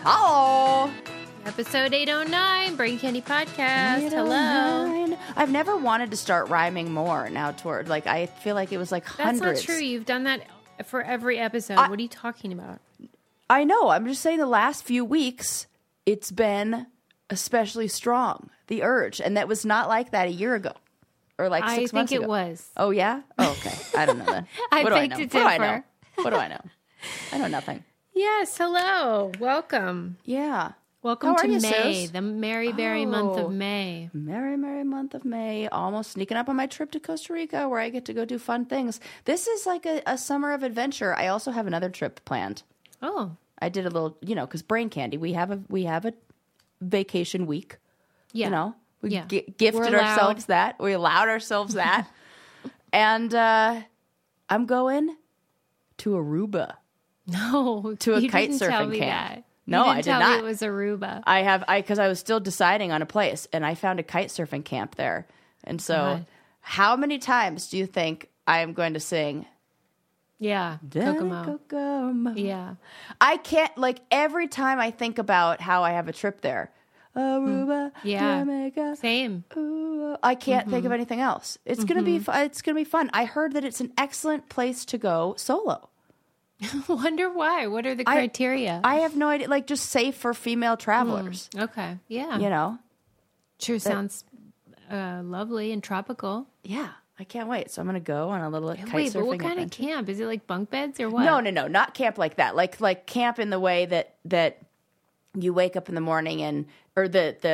Hello. Episode 809, Brain Candy Podcast. Hello. 809. I've never wanted to start rhyming more now toward, like, I feel like it was like hundreds. That's not true. You've done that for every episode. What are you talking about? I know. I'm just saying the last few weeks, it's been especially strong, the urge. And that was not like that a year ago or like 6 months ago. I think it was. Oh, yeah? Oh, okay. I don't know then. I What do I beg know? to What do I know? differ. What do I know? I know nothing. Yes, hello. Welcome. Yeah. Welcome How to are you, May, sis? the merry, merry month Oh. of May. Merry, merry month of May. Almost sneaking up on my trip to Costa Rica where I get to go do fun things. This is like a summer of adventure. I also have another trip planned. Oh, I did a little, because Brain Candy, we have a vacation week. yeah. We Yeah. gifted We're allowed. ourselves that. We allowed ourselves that. And I'm going to Aruba. No, To a you kite didn't tell surfing me camp. that. No, you I didn't did tell not. Me it was Aruba. Because I was still deciding on a place, and I found a kite surfing camp there. And so, God. how many times do you think I am going to sing Yeah, Kokomo. Kokomo? Yeah. I can't, like, every time I think about how I have a trip there, Aruba, Yeah. Jamaica, Same. ooh, I can't think of anything else. It's gonna be it's gonna be fun. I heard that it's an excellent place to go solo. Wonder why. What are the criteria? I have no idea. Like, just safe for female travelers. Okay. Yeah. You know? Sure sounds lovely and tropical. Yeah, I can't wait. So I'm gonna go on a little kite Wait, surfing but what kind adventure. of camp? Is it like bunk beds or what? No, not camp like that. Like camp in the way that you wake up in the morning or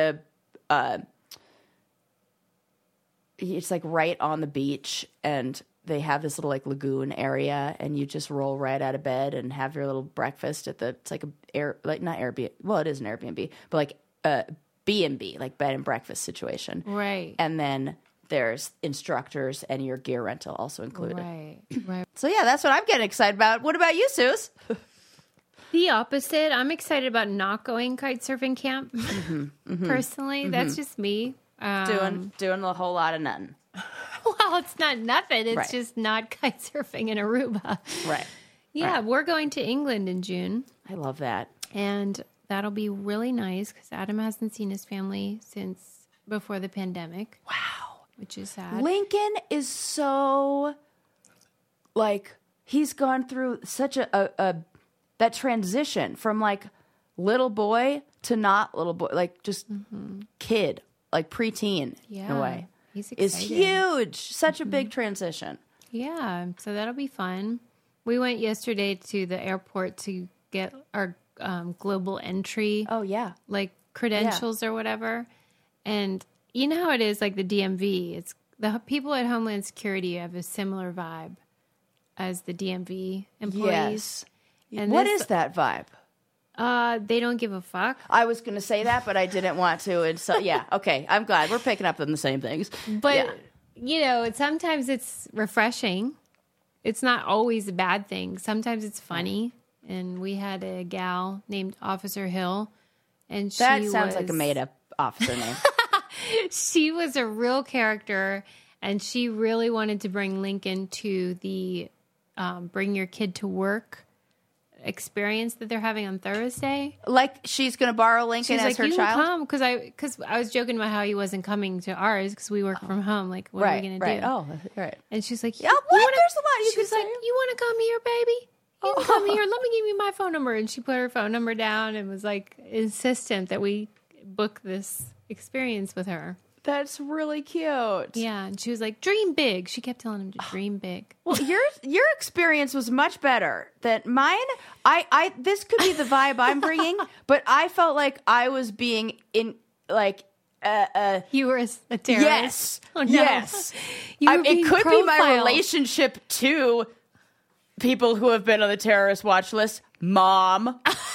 it's like right on the beach and they have this little like lagoon area and you just roll right out of bed and have your little breakfast it's like not Airbnb. Well, it is an Airbnb, but like B&B, like bed and breakfast situation. Right. And then there's instructors and your gear rental also included. Right. So yeah, that's what I'm getting excited about. What about you, Suze? The opposite. I'm excited about not going kite surfing camp. Personally, that's just me. Doing a whole lot of nothing. Well, it's not nothing. It's Right. just not kite surfing in Aruba. Right. Yeah, Right. we're going to England in June, I love that. and that'll be really nice because Adam hasn't seen his family since before the pandemic. Wow. Which is sad. Lincoln is so like he's gone through such a that transition from like little boy to not little boy, like just kid, like preteen in a way. He's Is excited. huge. Such a big transition. Yeah, so that'll be fun. We went yesterday to the airport to get our global entry, Oh yeah. like credentials or whatever. And you know how it is, like the DMV. It's the people at Homeland Security have a similar vibe as the DMV employees. Yes. And What this- is that vibe? They don't give a fuck. I was going to say that, but I didn't want to. And so, yeah, okay. I'm glad we're picking up on the same things. But yeah. you know, sometimes it's refreshing. It's not always a bad thing. Sometimes it's funny. And we had a gal named Officer Hill, and That sounds like a made-up officer name. she was a real character, and she really wanted to bring Lincoln to the bring your kid to work experience that they're having on Thursday. Like she's going to borrow Lincoln She's as like, her you child? can come because I was joking about how he wasn't coming to ours because we work from home. Like, what are we going to do? Oh, right. And she's like, Yeah, what? There's a lot you She's could like, say. you want to come here, baby? You can come here. Let me give you my phone number. And she put her phone number down and was like insistent that we book this experience with her. That's really cute. Yeah, and she was like, dream big. She kept telling him to dream big. Well, your experience was much better than mine. I this could be the vibe I'm bringing, but I felt like I was being in like You were a terrorist. yes, Oh, no. yes. You were it being could be my profiled. relationship to people who have been on the terrorist watch list. Mom,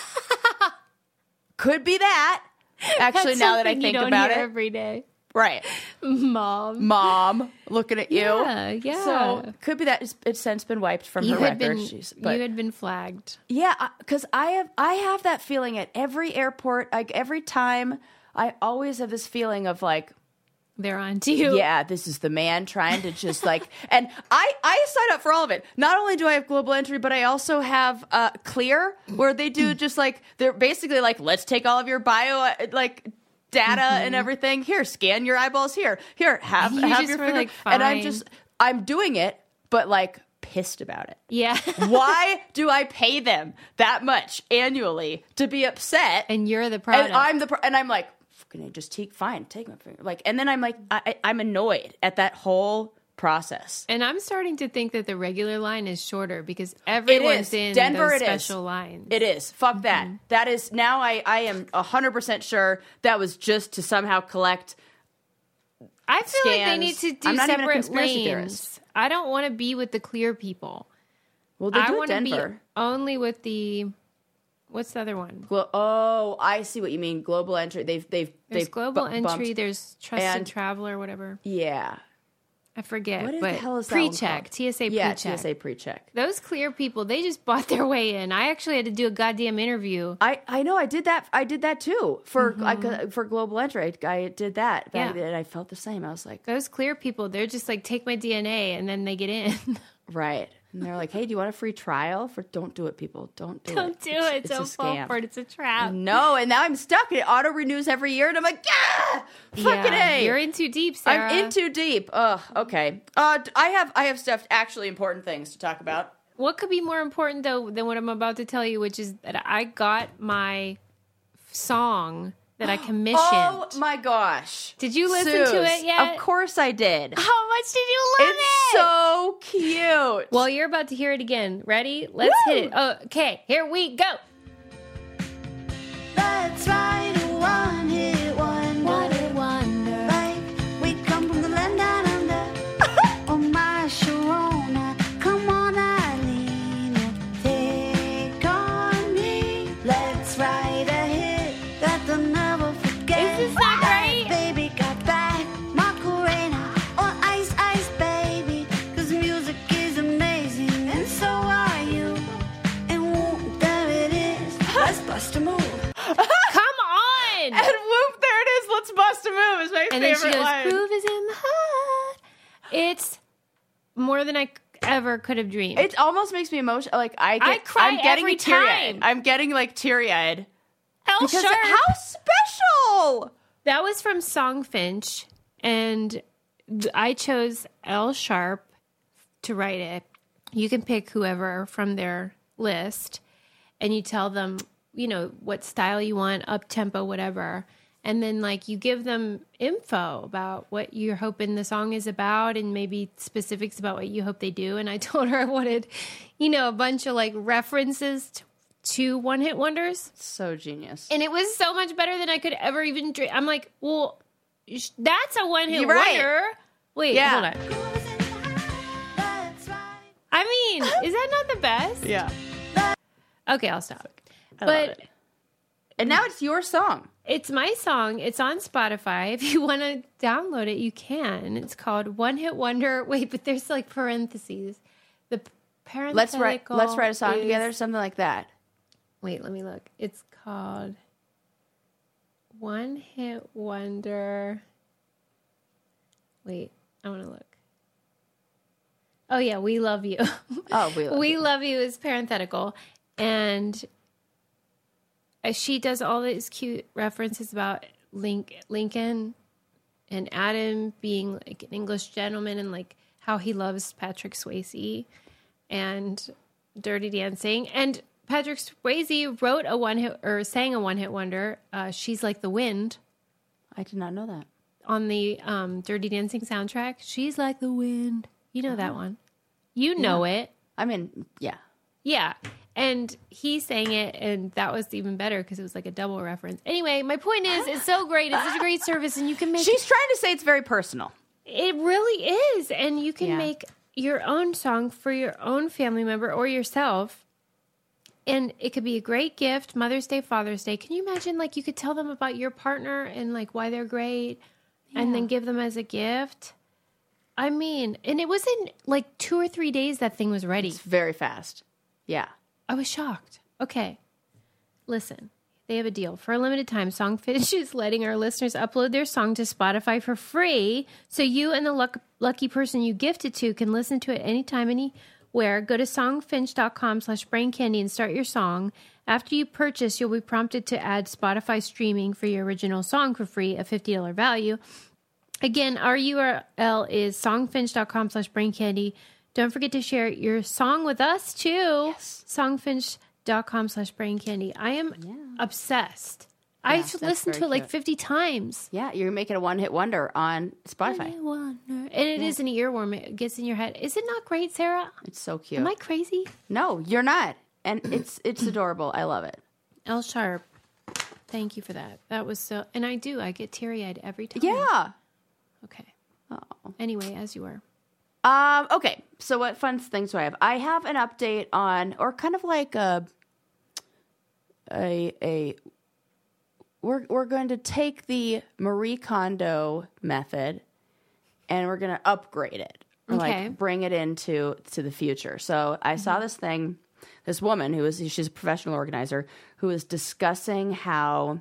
could be that. Actually, That's now that I something think you don't about hear it, every day. right. Mom, looking at you. Yeah. So could be that it's since been wiped from You her had record. been you had been flagged. Yeah, because I have that feeling at every airport. Like every time, I always have this feeling of like, they're on to you. Yeah, this is the man trying to just like, and I sign up for all of it. Not only do I have Global Entry, but I also have Clear, where they do just like, they're basically like, let's take all of your bio like data and everything. Here, scan your eyeballs. Here, have You have just your were finger. like, And fine. I'm doing it, but like pissed about it. Yeah. Why do I pay them that much annually to be upset? And you're the product. And I'm like, can I just take my finger? Like, and then I'm like, I'm annoyed at that whole process. And I'm starting to think that the regular line is shorter because everyone's in Denver, those it is. special lines. It is. Fuck that. That is, now I am 100% sure that was just to somehow collect. I feel like they need scans. to do I'm not even a separate conspiracy lanes. theorist. I don't want to be with the Clear people. Well, they I do it want to be Denver. only with the, what's the other one? Oh, I see what you mean. Global Entry. There's They've Global bumped. Entry, there's Trusted And- Traveler, whatever. Yeah. I forget. What but the hell is that one pre-check, called? TSA Yeah, pre-check. TSA pre-check. Those Clear people, they just bought their way in. I actually had to do a goddamn interview. I know. I did that too for for Global Entry. I did that back Yeah. then. I felt the same. I was like, Those Clear people, they're just like, take my DNA, and then they get in. right. And they're like, hey, do you want a free trial? Don't do it, people. Don't do it. Don't do it. It's Don't a fall scam. for it. It's a trap. No, and now I'm stuck. It auto renews every year, and I'm like, fucking A. You're in too deep, Sarah. I'm in too deep. Ugh. Okay. I have stuff actually important things to talk about. What could be more important, though, than what I'm about to tell you, which is that I got my song that I commissioned. Oh my gosh! Did you listen Suze, to it yet? Of course I did. How much did you love It's it? so cute. Well, you're about to hear it again. Ready? Let's Woo! hit it. Oh, okay, here we go. Let's ride a one-hit wonder. One-hit wonder. Like we come from the land down under. Oh my Sharona, come on Eileen, take on me. Let's ride a hit that they'll never forget. Is this not great? Baby got back, Macarena, or Ice Ice Baby. 'Cause music is amazing and so are you. And whoop, there it is. Let's bust a move. Come on. And whoop, there it is. Let's bust a move. Is my And then favorite she goes, line. "Groove is in the heart." It's more than I ever could have dreamed. It almost makes me emotional. Like I cry I'm getting every teary-eyed. time. I'm getting like teary-eyed Elle because Sharp. how special. That was from Songfinch, and I chose Elle Sharp to write it. You can pick whoever from their list, and you tell them, you know, what style you want, up tempo, whatever. And then, like, you give them info about what you're hoping the song is about and maybe specifics about what you hope they do. And I told her I wanted, you know, a bunch of, like, references to one-hit wonders. So genius. And it was so much better than I could ever even dream. I'm like, well, that's a one-hit You're right. wonder. Wait, Yeah. hold on. Groove is in the heart. Let's ride. I mean, is that not the best? Yeah. Okay, I'll stop. I But love it. And now it's your song. it's my song. It's on Spotify. If you want to download it, you can. It's called One Hit Wonder. Wait, but there's like parentheses. The parenthetical. Let's write a song is- together, something like that. Wait, let me look. It's called One Hit Wonder. Wait, I want to look. Oh yeah, We Love You. Oh, We Love You is parenthetical, and she does all these cute references about Lincoln and Adam being like an English gentleman and like how he loves Patrick Swayze and Dirty Dancing. And Patrick Swayze wrote a one-hit or sang a one-hit wonder. She's Like the Wind I did not know that. on the Dirty Dancing soundtrack. She's Like the Wind. You know that one. You know it. I mean, yeah. Yeah. And he sang it, and that was even better because it was like a double reference. Anyway, my point is, it's so great. It's such a great service, and you can make She's trying to say it's very personal. it really is. And you can Yeah. make your own song for your own family member or yourself. And it could be a great gift, Mother's Day, Father's Day. Can you imagine, like, you could tell them about your partner and, like, why they're great and then give them as a gift? I mean, and it was in, like, 2 or 3 days that thing was ready. It's very fast. Yeah. I was shocked. Okay. Listen, They have a deal. For a limited time, Songfinch is letting our listeners upload their song to Spotify for free. So you and the lucky person you gift it to can listen to it anytime, anywhere. Go to songfinch.com/braincandy and start your song. After you purchase, you'll be prompted to add Spotify streaming for your original song for free, a $50 value. Again, our URL is songfinch.com/braincandy. Don't forget to share your song with us too. Yes. Songfinch.com/braincandy. I am obsessed. I that's listened to very it like cute. 50 times. Yeah, you're making a one-hit wonder on Spotify. I wonder. And it is an earworm. It gets in your head. Is it not great, Sarah? It's so cute. Am I crazy? No, you're not. And it's adorable. I love it. L Sharp. Thank you for that. That was so. And I do. I get teary-eyed every time. Yeah. Okay. Anyway, as you were. Okay. So what fun things do I have? I have an update on, or kind of like we're going to take the Marie Kondo method and we're going to upgrade it. Or Okay. like bring it into the future. So I saw this thing, this woman she's a professional organizer who was discussing how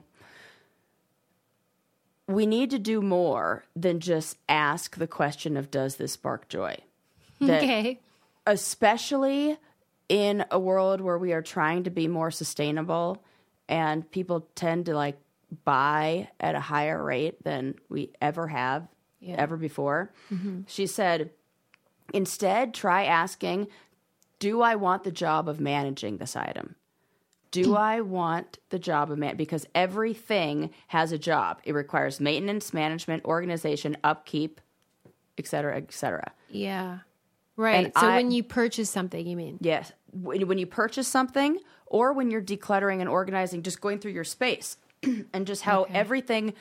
we need to do more than just ask the question of, does this spark joy? That Okay. especially in a world where we are trying to be more sustainable and people tend to like buy at a higher rate than we ever have ever before. She said, instead, try asking, do I want the job of managing this item? Do I want the job of because everything has a job. It requires maintenance, management, organization, upkeep, et cetera, et cetera. Yeah. Right. And So when you purchase something, you mean? Yes. When you purchase something or when you're decluttering and organizing, just going through your space and just how everything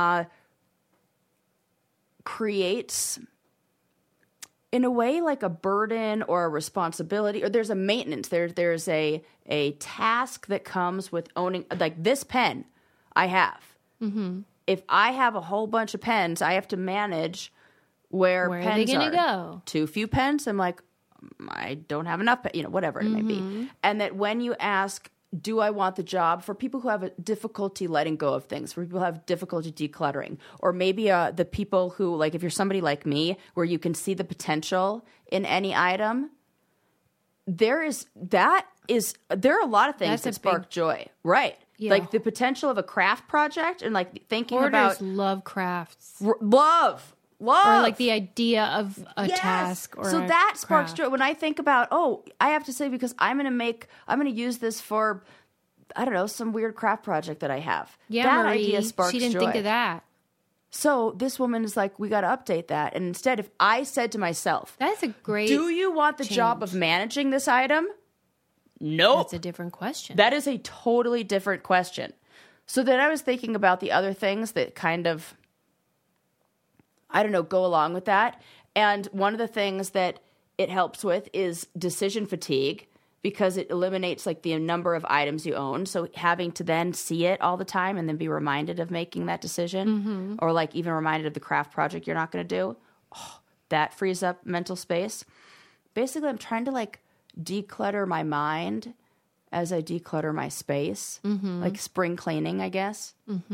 creates, in a way, like a burden or a responsibility, or there's a maintenance. There's a task that comes with owning, like this pen I have. Mm-hmm. If I have a whole bunch of pens, I have to manage where Where are pens they going to go? Too few pens, I'm like, I don't have enough, whatever it may be. And that when you ask, do I want the job, for people who have a difficulty letting go of things, for people who have difficulty decluttering, or maybe the people who, like, if you're somebody like me, where you can see the potential in any item, there are a lot of things That's a that spark big- joy, right? Yeah. Like the potential of a craft project and like thinking Hoarders about love crafts. love. Or like the idea of a Yes. task or so a that sparks craft. joy when I think about, I have to say, because I'm going to use this for, I don't know, some weird craft project that I have. Yeah, that Marie, idea sparks she didn't joy. think of that. So this woman is like, we got to update that. And instead, if I said to myself, That's a great. do you want the job of managing this item? Nope. That's a different question. That is a totally different question. So then I was thinking about the other things that kind of, I don't know, go along with that. And one of the things that it helps with is decision fatigue, because it eliminates like the number of items you own. So having to then see it all the time and then be reminded of making that decision, or like even reminded of the craft project you're not going to do, that frees up mental space. Basically, I'm trying to like declutter my mind as I declutter my space, like spring cleaning, I guess,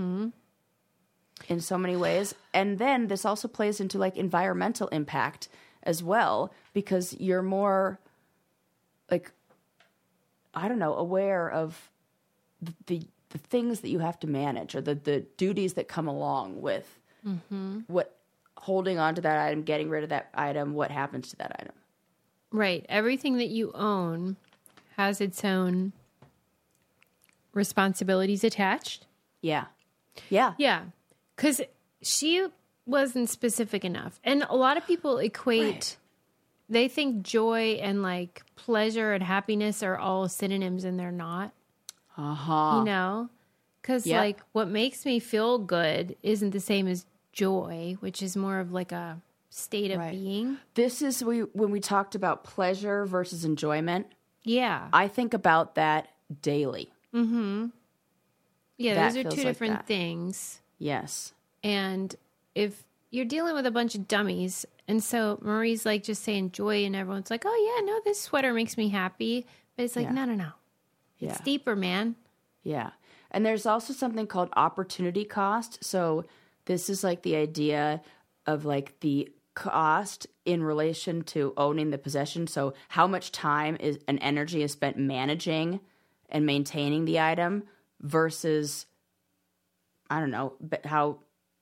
in so many ways. And then this also plays into like environmental impact as well, because you're more like, I don't know, aware of the things that you have to manage, or the duties that come along with what holding on to that item, getting rid of that item, what happens to that item. Right. Everything that you own has its own responsibilities attached. Yeah. Yeah. Yeah. Because she wasn't specific enough. And a lot of people equate, they think joy and like pleasure and happiness are all synonyms, and they're not. Uh-huh. You know? Because Yep. like what makes me feel good isn't the same as joy, which is more of like a state of being. This is when we talked about pleasure versus enjoyment. Yeah. I think about that daily. Yeah, that those are feels two like different that. things. Yes. And if you're dealing with a bunch of dummies, and so Marie's like just saying joy, and everyone's like, oh, yeah, no, this sweater makes me happy. But it's like, Yeah. no. It's Yeah. deeper, man. Yeah. And there's also something called opportunity cost. So this is like the idea of like the cost in relation to owning the possession. So how much time is and energy is spent managing and maintaining the item versus, I don't know, but how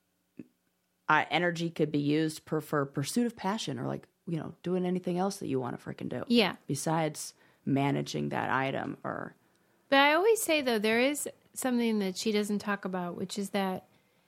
energy could be used for pursuit of passion or like, you know, doing anything else that you want to freaking do. Yeah. Besides managing that item or. But I always say, though, there is something that she doesn't talk about, which is that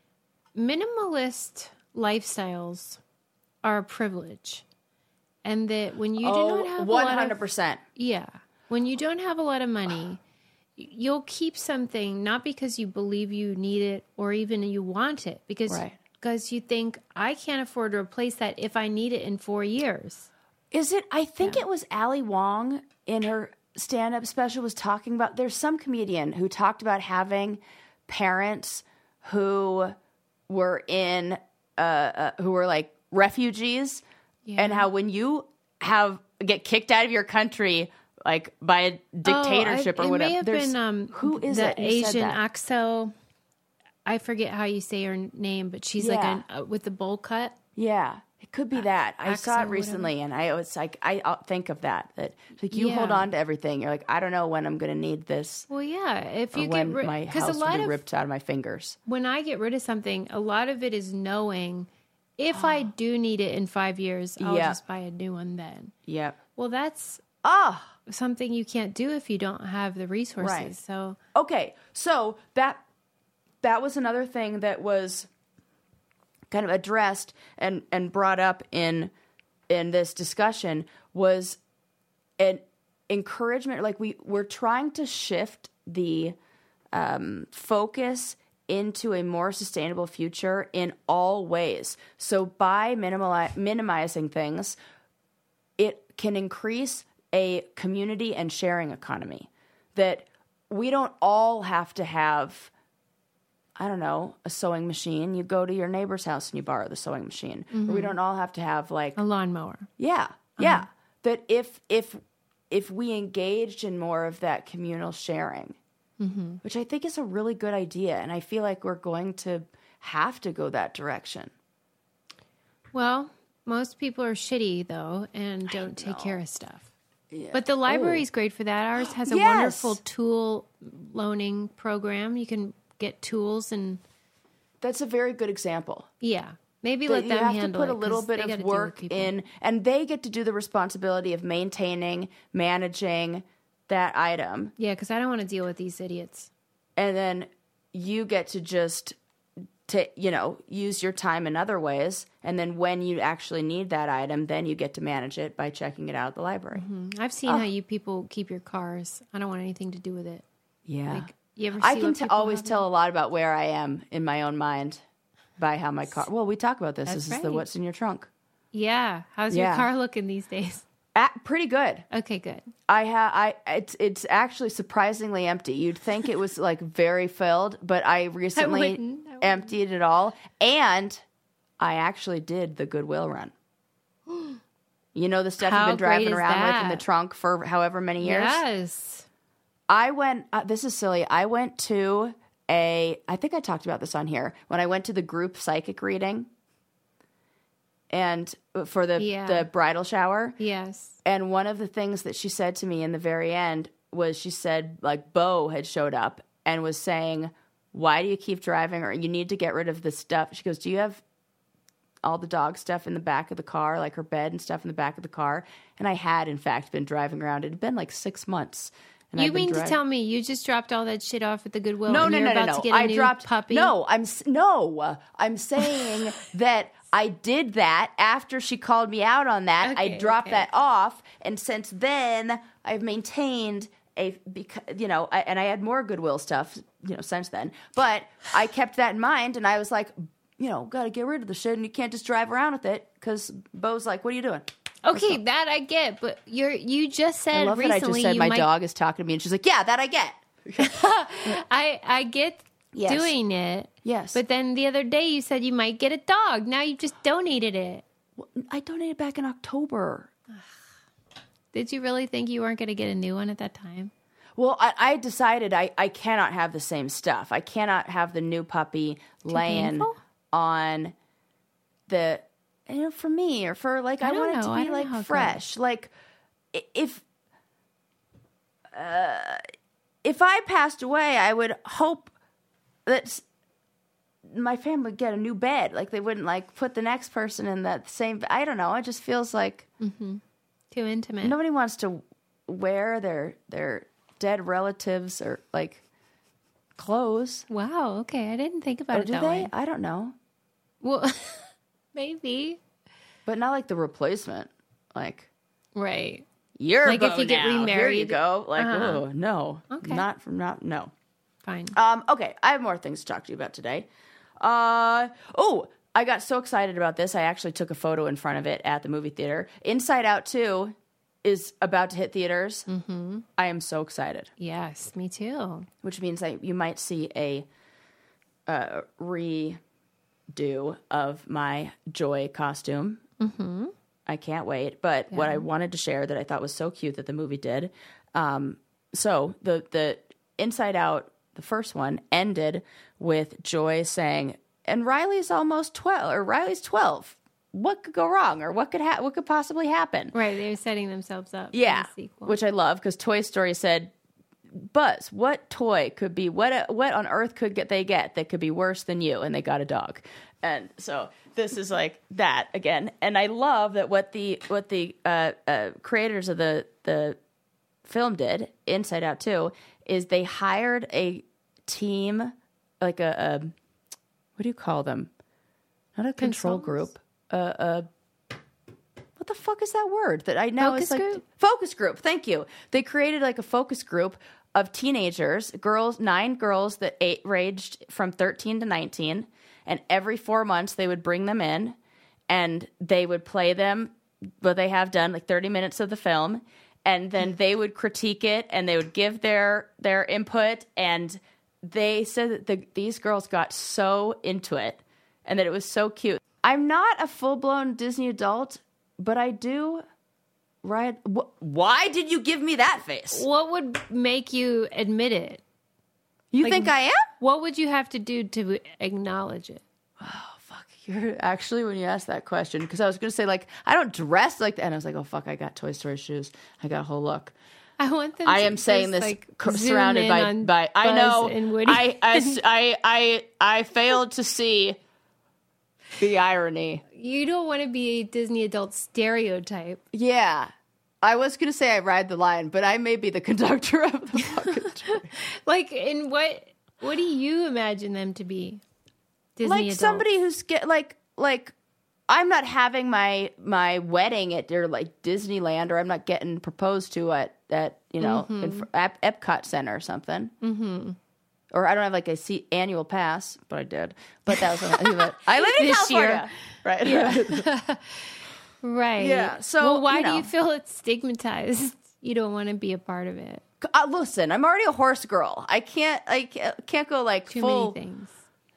minimalist lifestyles are a privilege. And that when you do not have 100%. When you don't have a lot of money, you'll keep something not because you believe you need it or even you want it, because you think, I can't afford to replace that if I need it in 4 years. Is it? I think it was Ali Wong in her stand-up special was talking about, there's some comedian who talked about having parents who were in, who were like refugees and how when you get kicked out of your country, like by a dictatorship or whatever. It may have been, who is the it who said Asian that? Axel. I forget how you say her name, but she's like with the bowl cut. Yeah, it could be that. I saw it Axel, recently, and I was like, I'll think of that. That like you hold on to everything. You're like, I don't know when I'm going to need this. Well, yeah, if Or you when get rid, my because house a will lot be of ripped out of my fingers. when I get rid of something, a lot of it is knowing if I do need it in 5 years, I'll just buy a new one then. Yep. Well, that's something you can't do if you don't have the resources. Right. So Okay, so that was another thing that was kind of addressed and brought up in this discussion was an encouragement. Like we're trying to shift the focus into a more sustainable future in all ways. So by minimizing things, it can increase a community and sharing economy. That we don't all have to have, I don't know, a sewing machine. You go to your neighbor's house and you borrow the sewing machine. Or we don't all have to have like a lawnmower. yeah. That if we engaged in more of that communal sharing, which I think is a really good idea, and I feel like we're going to have to go that direction. Well, most people are shitty though and don't take care of stuff. Yeah. But the library's great for that. Ours has a wonderful tool loaning program. You can get tools and that's a very good example. Maybe let them handle it. You have to put a little bit of work in, and they get to do the responsibility of maintaining, managing that item. Yeah, because I don't want to deal with these idiots. And then you get to just use your time in other ways. And then when you actually need that item, then you get to manage it by checking it out at the library. I've seen how you people keep your cars. I don't want anything to do with it. Yeah. Like, you ever see I can what people always have tell a lot about where I am in my own mind by how my car. Well, we talk about this. That's This is the right. what's in your trunk. Yeah. How's your car looking these days? Pretty good. Okay, good. It's actually surprisingly empty. You'd think it was like very filled, but I recently wouldn't. emptied it all, and I actually did the Goodwill run. You know the stuff How you've been driving great is around with in that? the trunk for however many years. Yes. I went. This is silly. I went to I think I talked about this on here when I went to the group psychic reading, and for the bridal shower. Yes. And one of the things that she said to me in the very end was she said, like, Bo had showed up and was saying, why do you keep driving? Or you need to get rid of the stuff. She goes, do you have all the dog stuff in the back of the car, like her bed and stuff in the back of the car? And I had, in fact, been driving around. It had been like 6 months. And You mean to tell me you just dropped all that shit off at the Goodwill? No, and no, you're no, about no. to get a new puppy? No, I'm saying that I did that after she called me out on that. I dropped that off, and since then I've maintained and I had more Goodwill stuff, since then. But I kept that in mind, and I was like, got to get rid of the shit, and you can't just drive around with it because Bo's like, what are you doing? Okay, that I get, but you just said I love recently that I just said my dog is talking to me, and she's like, yeah, that I get. I get doing it. Yes. But then the other day you said you might get a dog. Now you just donated it. Well, I donated back in October. Did you really think you weren't going to get a new one at that time? Well, I decided I cannot have the same stuff. I cannot have the new puppy laying painful? on the, for me or for like, I don't want it know. to I be don't know how like it fresh. Like if I passed away, I would hope that my family would get a new bed. Like they wouldn't like put the next person in that same, I don't know. It just feels like Too intimate. nobody wants to wear their dead relatives or like clothes. Wow. Okay. I didn't think about Or it do that they? way. I don't know. Well, maybe. But not like the replacement. Like Right. you're Like if you get now. Here you remarried. go. Like Uh-huh. oh no, Okay. no. Fine. Okay, I have more things to talk to you about today. I got so excited about this. I actually took a photo in front of it at the movie theater. Inside Out 2 is about to hit theaters. Mm-hmm. I am so excited. Yes, me too. Which means you might see a redo of my Joy costume. Mm-hmm. I can't wait. But what I wanted to share that I thought was so cute that the movie did. So the Inside Out, the first one, ended with Joy saying, "And Riley's almost 12, or Riley's 12. What could go wrong, or what could possibly happen?" Right. They're setting themselves up Yeah, for the sequel. which I love because Toy Story said, "Buzz, what toy could be what on earth could they get that could be worse than you?" And they got a dog, and so this is like that again. And I love that what the creators of the film did, Inside Out 2, is they hired a team, like a what do you call them? Not a control Consultants? group. What the fuck is that word that I know Focus is like group? focus group? Thank you. They created like a focus group of teenagers, 9 girls that ranged from 13 to 19, and every 4 months they would bring them in and they would play them what they have done, like 30 minutes of the film, and then they would critique it and they would give their input. And they said that these girls got so into it and that it was so cute. I'm not a full-blown Disney adult, but I do ride. Why did you give me that face? What would make you admit it? You think I am? What would you have to do to acknowledge it? Fuck, you're actually, when you asked that question, because I was going to say, like, I don't dress like that. And I was like, oh, fuck, I got Toy Story shoes. I got a whole look. I want them. I to am saying just, this like, surrounded zoom in on by I Buzz know. and Woody. I failed to see the irony. You don't want to be a Disney adult stereotype. Yeah. I was going to say I ride the line, but I may be the conductor of the fucking train. Like, in what do you imagine them to be? Disney Like adults? somebody who's like I'm not having my wedding at or like Disneyland, or I'm not getting proposed to at Epcot Center or something. Mm-hmm. Or I don't have like a annual pass, but I did. But that was I live in This year. California, right? Yeah. Right. Yeah, so, well, why you do know. you feel it's stigmatized? You don't want to be a part of it. Listen, I'm already a horse girl. I can't go like Too full, many things.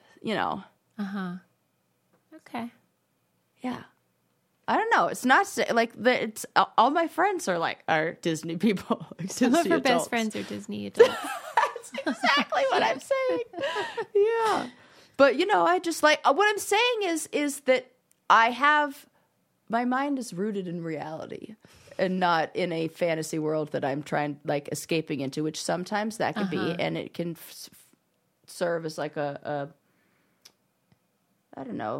Okay. Yeah. I don't know. It's not like it's all my friends are Disney people. Like Some of Disney her adults. best friends are Disney adults. That's exactly what I'm saying. Yeah. But I just like what I'm saying is that my mind is rooted in reality and not in a fantasy world that I'm trying like escaping into, which sometimes that can be, and it can serve as like a I don't know.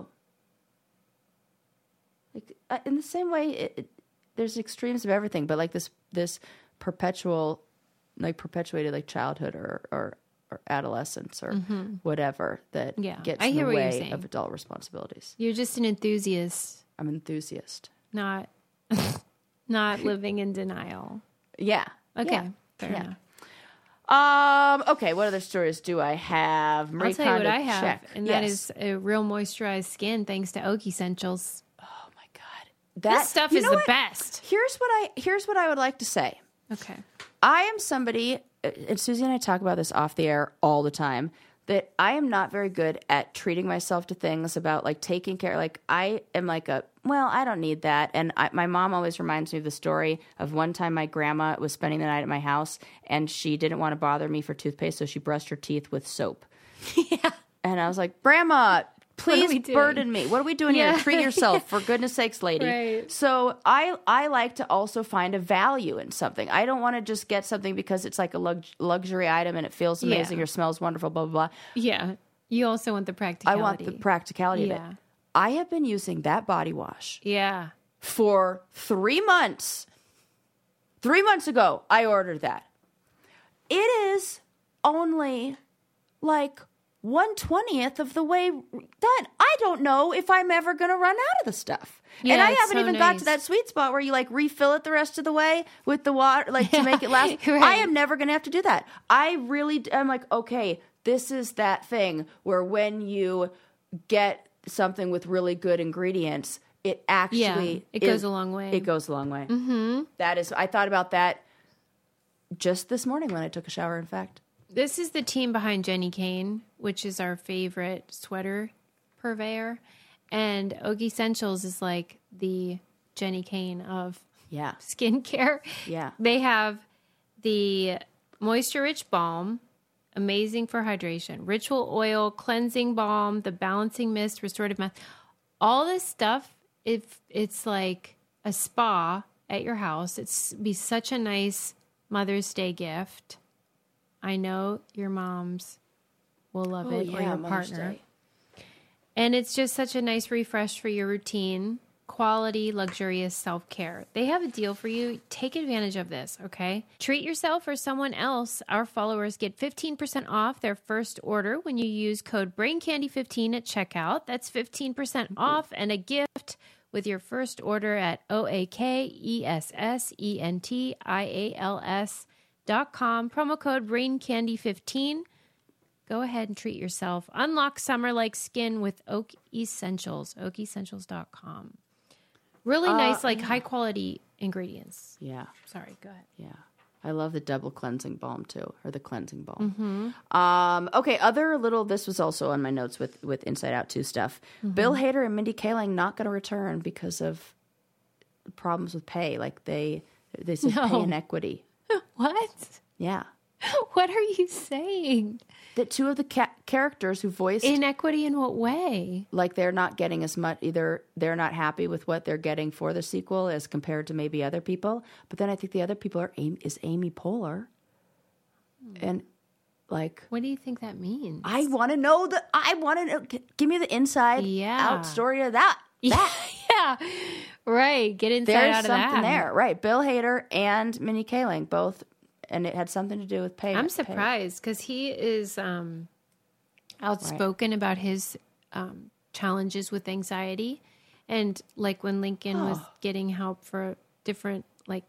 Like in the same way, there's extremes of everything, but like this perpetuated like childhood or adolescence or whatever that gets I in hear the what you're way saying. of adult responsibilities. You're just an enthusiast, I'm an enthusiast. not living in denial. Yeah. Okay. Yeah. Fair Yeah. enough. Okay. What other stories do I have? Marie I'll tell you what Kondo, I have, check. and that Yes. is a real moisturized skin thanks to Oak Essentials. Oh my God. This stuff you is know the what? best. Here's what I would like to say. Okay. I am somebody, and Susie and I talk about this off the air all the time, that I am not very good at treating myself to things about like taking care. Like I am like I don't need that. And my mom always reminds me of the story of one time my grandma was spending the night at my house and she didn't want to bother me for toothpaste. So she brushed her teeth with soap. Yeah. And I was like, Grandma, please we doing? burden me. What are we doing here? Treat yourself, for goodness sakes, lady. Right. So I like to also find a value in something. I don't want to just get something because it's like a luxury item and it feels amazing Yeah. or smells wonderful, blah, blah, blah. Yeah. You also want the practicality. I want the practicality of Yeah. it. I have been using that body wash Yeah. for 3 months. 3 months ago, I ordered that. It is only like 1/20th of the way done. I don't know if I'm ever going to run out of the stuff. Yeah, and I it's haven't so even got nice. to that sweet spot where you like refill it the rest of the way with the water, like to make it last. Right. I am never going to have to do that. I'm like, okay, this is that thing where when you get something with really good ingredients, it actually it goes a long way. It goes a long way. Mm-hmm. That is, I thought about that just this morning when I took a shower, in fact. This is the team behind Jenny Kane, which is our favorite sweater purveyor. And Oak Essentials is like the Jenny Kane of Yeah. skincare. Yeah. They have the Moisture Rich Balm, amazing for hydration. Ritual Oil, Cleansing Balm, the Balancing Mist, Restorative Mask. All this stuff, if it's like a spa at your house, it's be such a nice Mother's Day gift. I know your moms will love it, or your Mother's partner. Day. And it's just such a nice refresh for your routine. Quality, luxurious self-care. They have a deal for you. Take advantage of this, okay? Treat yourself or someone else. Our followers get 15% off their first order when you use code BRAINCANDY15 at checkout. That's 15% off and a gift with your first order at OAKESSENTIALS.com. Promo code BRAINCANDY15. Go ahead and treat yourself. Unlock summer-like skin with Oak Essentials. OakEssentials.com. Really nice, like high-quality ingredients. Yeah. Sorry, go ahead. Yeah. I love the double cleansing balm too, or the cleansing balm. Mm-hmm. Okay, other little, this was also on my notes with Inside Out 2 stuff. Mm-hmm. Bill Hader and Mindy Kaling not going to return because of problems with pay. Like they said No. pay inequity. What? Yeah. What are you saying? That two of the characters who voiced Inequity in what way? like they're not getting as much, either they're not happy with what they're getting for the sequel as compared to maybe other people. But then I think the other people is Amy Poehler. And like, What do you think that means? I want to know give me the inside Yeah. out story of that. yeah, right. Get inside There's out of something that. there. Right. Bill Hader and Mindy Kaling both, and it had something to do with pay. I'm surprised because he is outspoken about his challenges with anxiety, and like when Lincoln was getting help for different like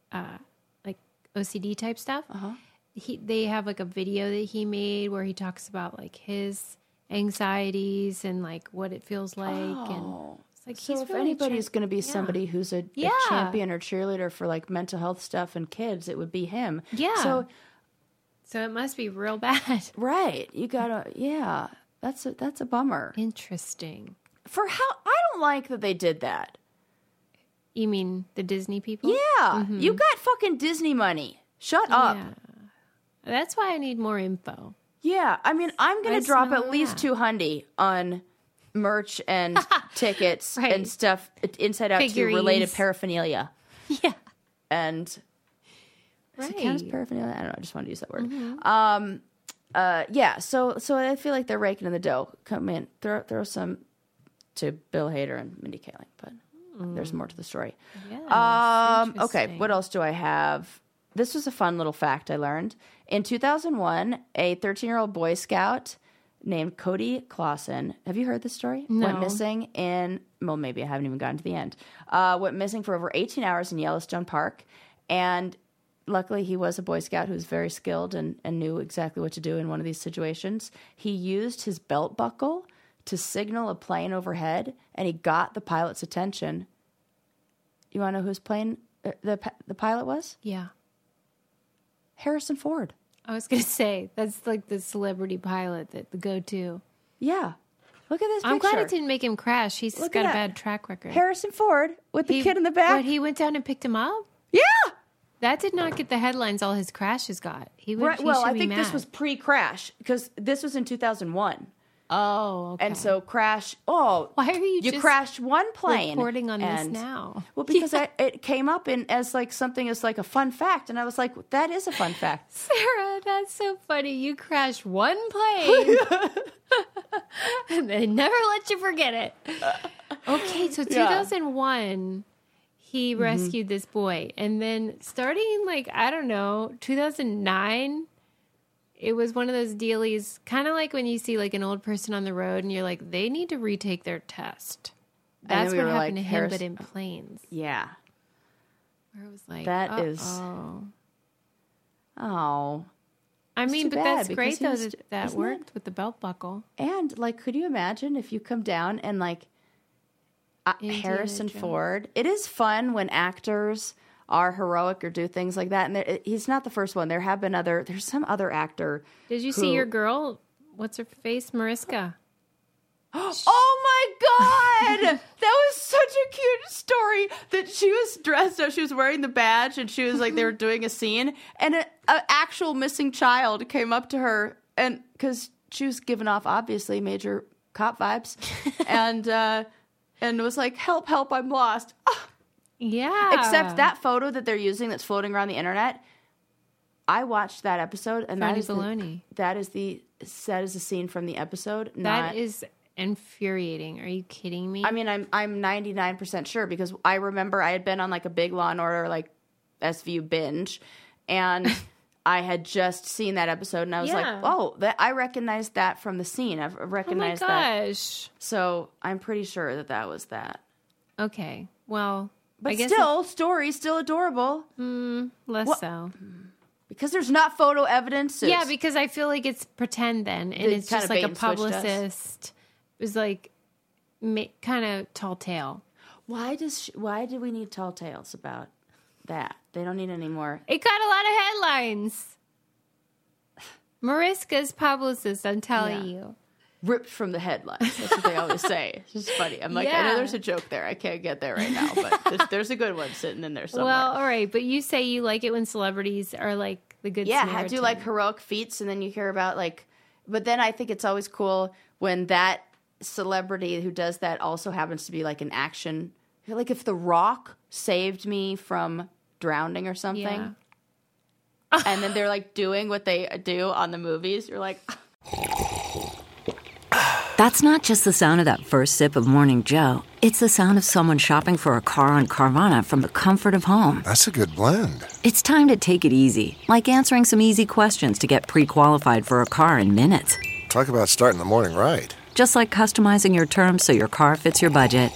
OCD type stuff, they have like a video that he made where he talks about like his anxieties and like what it feels like, and it's like So he's if really anybody's going to be somebody who's a Yeah. champion or cheerleader for like mental health stuff and kids, it would be him. So it must be real bad. Right. You gotta, yeah. That's a bummer. Interesting. For how, I don't like that they did that. You mean the Disney people? Yeah. You got fucking Disney money. Shut up. Yeah. That's why I need more info. Yeah. I mean, I'm going Let to us drop know at least that. $200 on merch and tickets Right. and stuff, Inside Out 2 Figurines. related paraphernalia. Yeah. And Right. Is it count as paraphernalia? I don't know. I just wanted to use that word. Yeah. So I feel like they're raking in the dough. Come in, throw some to Bill Hader and Mindy Kaling, but there's more to the story. Yes, Okay. interesting. What else do I have? This was a fun little fact I learned. In 2001, a 13-year-old Boy Scout named Cody Clausen. Have you heard this story? No. Went missing maybe I haven't even gotten to the end. Went missing for over 18 hours in Yellowstone Park. And luckily, he was a Boy Scout who was very skilled and knew exactly what to do in one of these situations. He used his belt buckle to signal a plane overhead, and he got the pilot's attention. You want to know whose plane the pilot was? Yeah. Harrison Ford. I was going to say, that's like the celebrity pilot, the go-to. Yeah. Look at this picture. I'm glad it didn't make him crash. He's Look got at a that. bad track record. Harrison Ford with the kid in the back. But he went down and picked him up? Yeah. That did not get the headlines all his crashes got. He would, Right. he Well, should I be think this mad. was pre-crash because this was in 2001. Oh, okay. And so crash. Oh, Why are you just crashed one plane? reporting on this and- now? Well, because it came up in as like something as like a fun fact, and I was like, that is a fun fact. Sarah, that's so funny. You crashed one plane and they never let you forget it. Okay, so 2001, he rescued this boy. And then starting like, I don't know, 2009, it was one of those dealies, kind of like when you see like an old person on the road and you're like, they need to retake their test. And then That's we what were happened like, to him, but Harris- in planes. Yeah. Where it was like, That is- uh-oh. Oh. I mean, too but bad that's because great he though was- that isn't worked it? with the belt buckle. And like, could you imagine if you come down and like Indiana Harrison Jones. Ford? It is fun when actors are heroic or do things like that. And he's not the first one. There have been there's some other actor. Did you see your girl? What's her face? Mariska. Oh my God! That was such a cute story that she was dressed up. She was wearing the badge and she was like, they were doing a scene and an actual missing child came up to her and because she was giving off obviously major cop vibes and was like, help, help, I'm lost. Yeah. Except that photo that they're using that's floating around the internet. I watched that episode and Friday baloney. that is the scene from the episode. That is infuriating. Are you kidding me? I mean, I'm 99% sure because I remember I had been on like a big Law and Order like SVU binge, and I had just seen that episode, and I was like, Yeah. oh, I recognized that from the scene. I've oh my recognized that. gosh. So I'm pretty sure that was that. Okay. Well, But I guess still, story still adorable less so. because there's not photo evidence. Yeah, because I feel like it's pretend then, and They it's kinda just like bait a and switched us. publicist. It was like kind of tall tale. why do we need tall tales about that? They don't need any more. It got a lot of headlines. Mariska's publicist, I'm telling Yeah. you. Ripped from the headlines. That's what they always say. It's just funny. I'm like, I know Yeah. there's a joke there. I can't get there right now, but there's a good one sitting in there somewhere. Well, all right, but you say you like it when celebrities are like the good yeah, I Samaritan. do like heroic feats, and then you hear about like, but then I think it's always cool when that celebrity who does that also happens to be like an action. Like if The Rock saved me from drowning or something, Yeah. and then they're like doing what they do on the movies, you're like, That's not just the sound of that first sip of Morning Joe. It's the sound of someone shopping for a car on Carvana from the comfort of home. That's a good blend. It's time to take it easy, like answering some easy questions to get pre-qualified for a car in minutes. Talk about starting the morning right. Just like customizing your terms so your car fits your budget.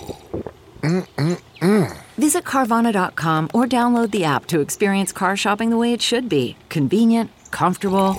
Visit Carvana.com or download the app to experience car shopping the way it should be. Convenient, comfortable.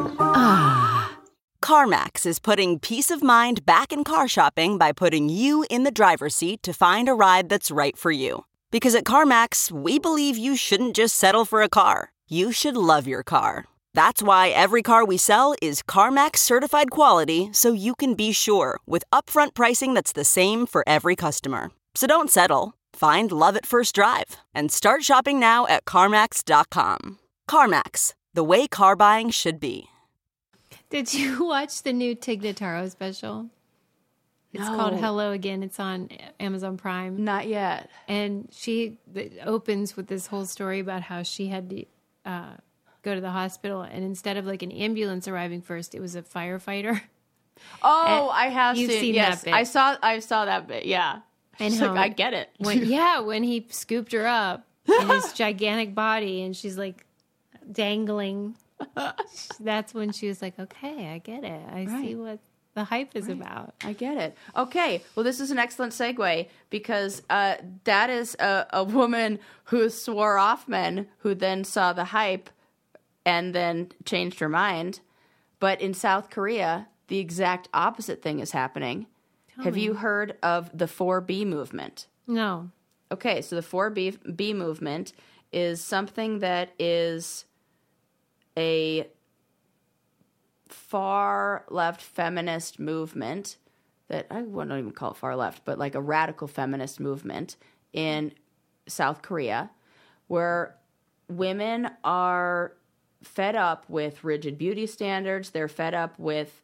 CarMax is putting peace of mind back in car shopping by putting you in the driver's seat to find a ride that's right for you. Because at CarMax, we believe you shouldn't just settle for a car. You should love your car. That's why every car we sell is CarMax certified quality, so you can be sure with upfront pricing that's the same for every customer. So don't settle. Find love at first drive and start shopping now at CarMax.com. CarMax, the way car buying should be. Did you watch the new Tig Notaro special? It's called Hello Again. It's on Amazon Prime. not yet. And it opens with this whole story about how she had to go to the hospital, and instead of like an ambulance arriving first, it was a firefighter. Oh, I have You've seen. seen Yes, that bit. I saw that bit. Yeah, And she's how- like, I get it. When he scooped her up in his gigantic body, and she's like dangling. That's when she was like, okay, I get it. I see what the hype is about. I get it. Okay, well, this is an excellent segue because that is a woman who swore off men who then saw the hype and then changed her mind. But in South Korea, the exact opposite thing is happening. Have you heard of the 4B movement? No. Okay, so the 4B movement is something that is a far left feminist movement that I wouldn't even call it far left, but like a radical feminist movement in South Korea, where women are fed up with rigid beauty standards. They're fed up with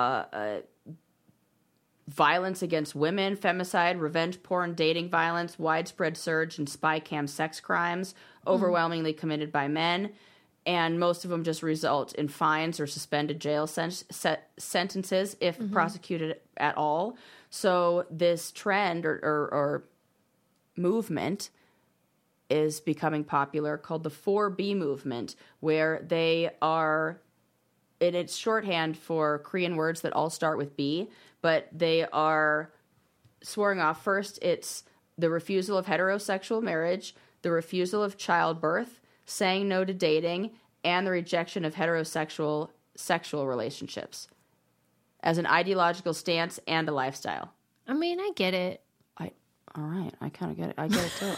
violence against women, femicide, revenge porn, dating violence, widespread surge in spy cam sex crimes, overwhelmingly committed by men. And most of them just result in fines or suspended jail sentences if prosecuted at all. So this trend or movement is becoming popular called the 4B movement, where they are, and it's shorthand for Korean words that all start with B, but they are swearing off. First, it's the refusal of heterosexual marriage, the refusal of childbirth, saying no to dating, and the rejection of heterosexual sexual relationships as an ideological stance and a lifestyle. I mean, I get it. All right, I kind of get it. I get it too.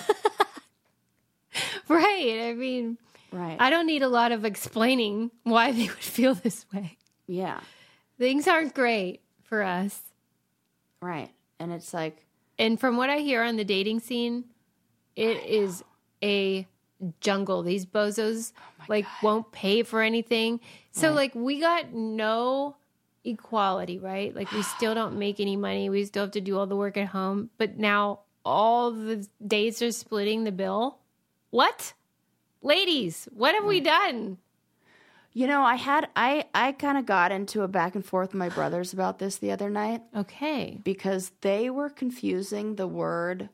Right. I mean, Right. I don't need a lot of explaining why they would feel this way. Yeah. Things aren't great for us. Right. And it's like, And from what I hear on the dating scene, it is a jungle. These bozos won't pay for anything. So we got no equality, right? Like we still don't make any money. We still have to do all the work at home. But now all the dates are splitting the bill. What? Ladies, what have we done? you know, I kind of got into a back and forth with my brothers about this the other night. Okay. Because they were confusing the word,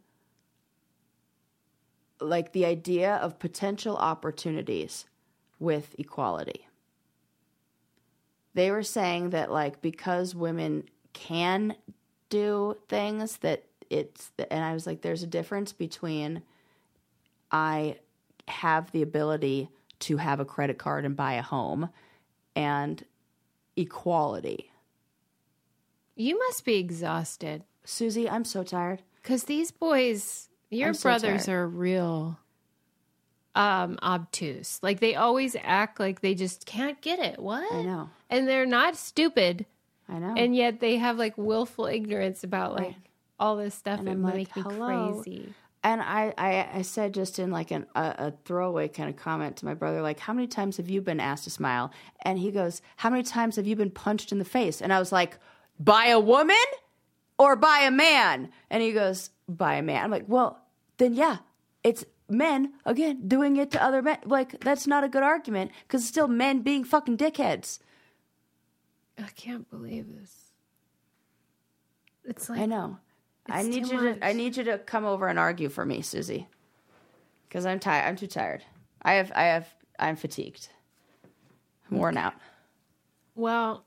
like the idea of potential opportunities with equality. They were saying that, like, because women can do things, that it's, and I was like, there's a difference between I have the ability to have a credit card and buy a home and equality. You must be exhausted. Susie, I'm so tired. Because these boys, your I'm so brothers tired. are real obtuse. Like, they always act like they just can't get it. What? I know. And they're not stupid. I know. And yet they have, like, willful ignorance about, like, Right. all this stuff. And It I'm would like, make me hello. crazy. And I said just in like a throwaway kind of comment to my brother, like, how many times have you been asked to smile? And he goes, how many times have you been punched in the face? And I was like, by a woman or by a man? And he goes, by a man. I'm like, well, then yeah, it's men, again, doing it to other men. Like, that's not a good argument because it's still men being fucking dickheads. I can't believe this. It's like, I know. I It's need too you to. much. I need you to come over and argue for me, Susie, because I'm tired. I'm too tired. I'm fatigued. I'm worn out. well,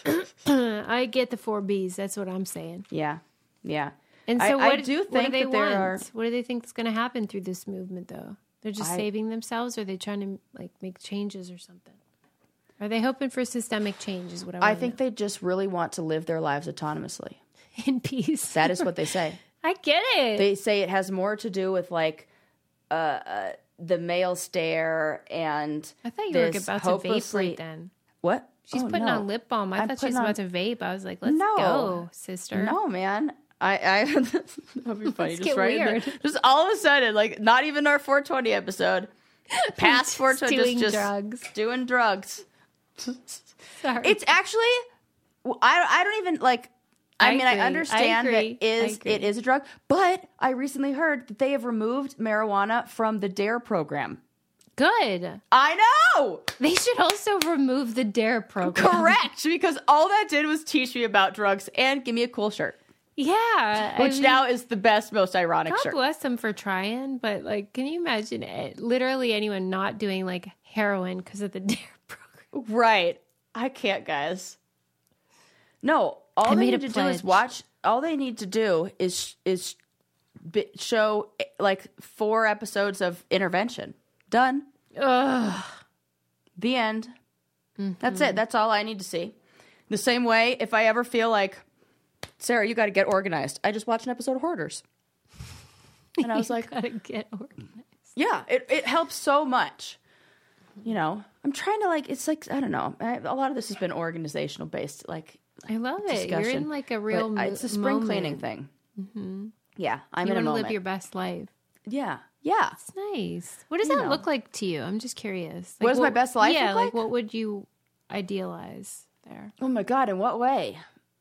I get the 4 Bs. That's what I'm saying. Yeah, yeah. And so I do what think do they that there want? are. What do they think is going to happen through this movement, though? They're just saving themselves, or are they trying to, like, make changes or something? Are they hoping for systemic change is what I think they just really want to live their lives autonomously. in peace. That is what they say. I get it. They say it has more to do with like the male stare and. I thought you were this about to vape hopelessly- right then. What? She's Oh, putting no. on lip balm. I I'm thought she was putting about to vape. I was like, let's No. go, sister. No, man. That'd be funny. get weird. Just all of a sudden, like, not even our 420 episode. Past 420, doing just drugs. doing drugs. Sorry. It's actually, I don't even like. I mean, I agree. understand I that agree. it is a drug, but I recently heard that they have removed marijuana from the DARE program. Good. I know, They should also remove the DARE program. correct, because all that did was teach me about drugs and give me a cool shirt, Yeah. which now is the best, most ironic God shirt. bless them for trying, but, like, can you imagine literally anyone not doing, like, heroin because of the DARE program? Right. I can't, guys. No, all I they made need a to do is pledge. watch. All they need to do is show like 4 episodes of Intervention. Done. Ugh. The end. That's Mm-hmm. it. That's all I need to see. The same way, if I ever feel like, Sarah, you got to get organized, I just watch an episode of Hoarders. And I was like, Gotta get organized. yeah, it helps so much. You know, I'm trying to like, it's like, I don't know. A lot of this has been organizational based, like I love it. You're discussion. in like a real It's a spring moment. cleaning thing. Mm-hmm. Yeah, I'm You in a want to moment. live your best life. Yeah. It's nice. What does that look like to you? I'm just curious. What does my best life Yeah, look like like? what would you idealize there? Oh my God, in what way?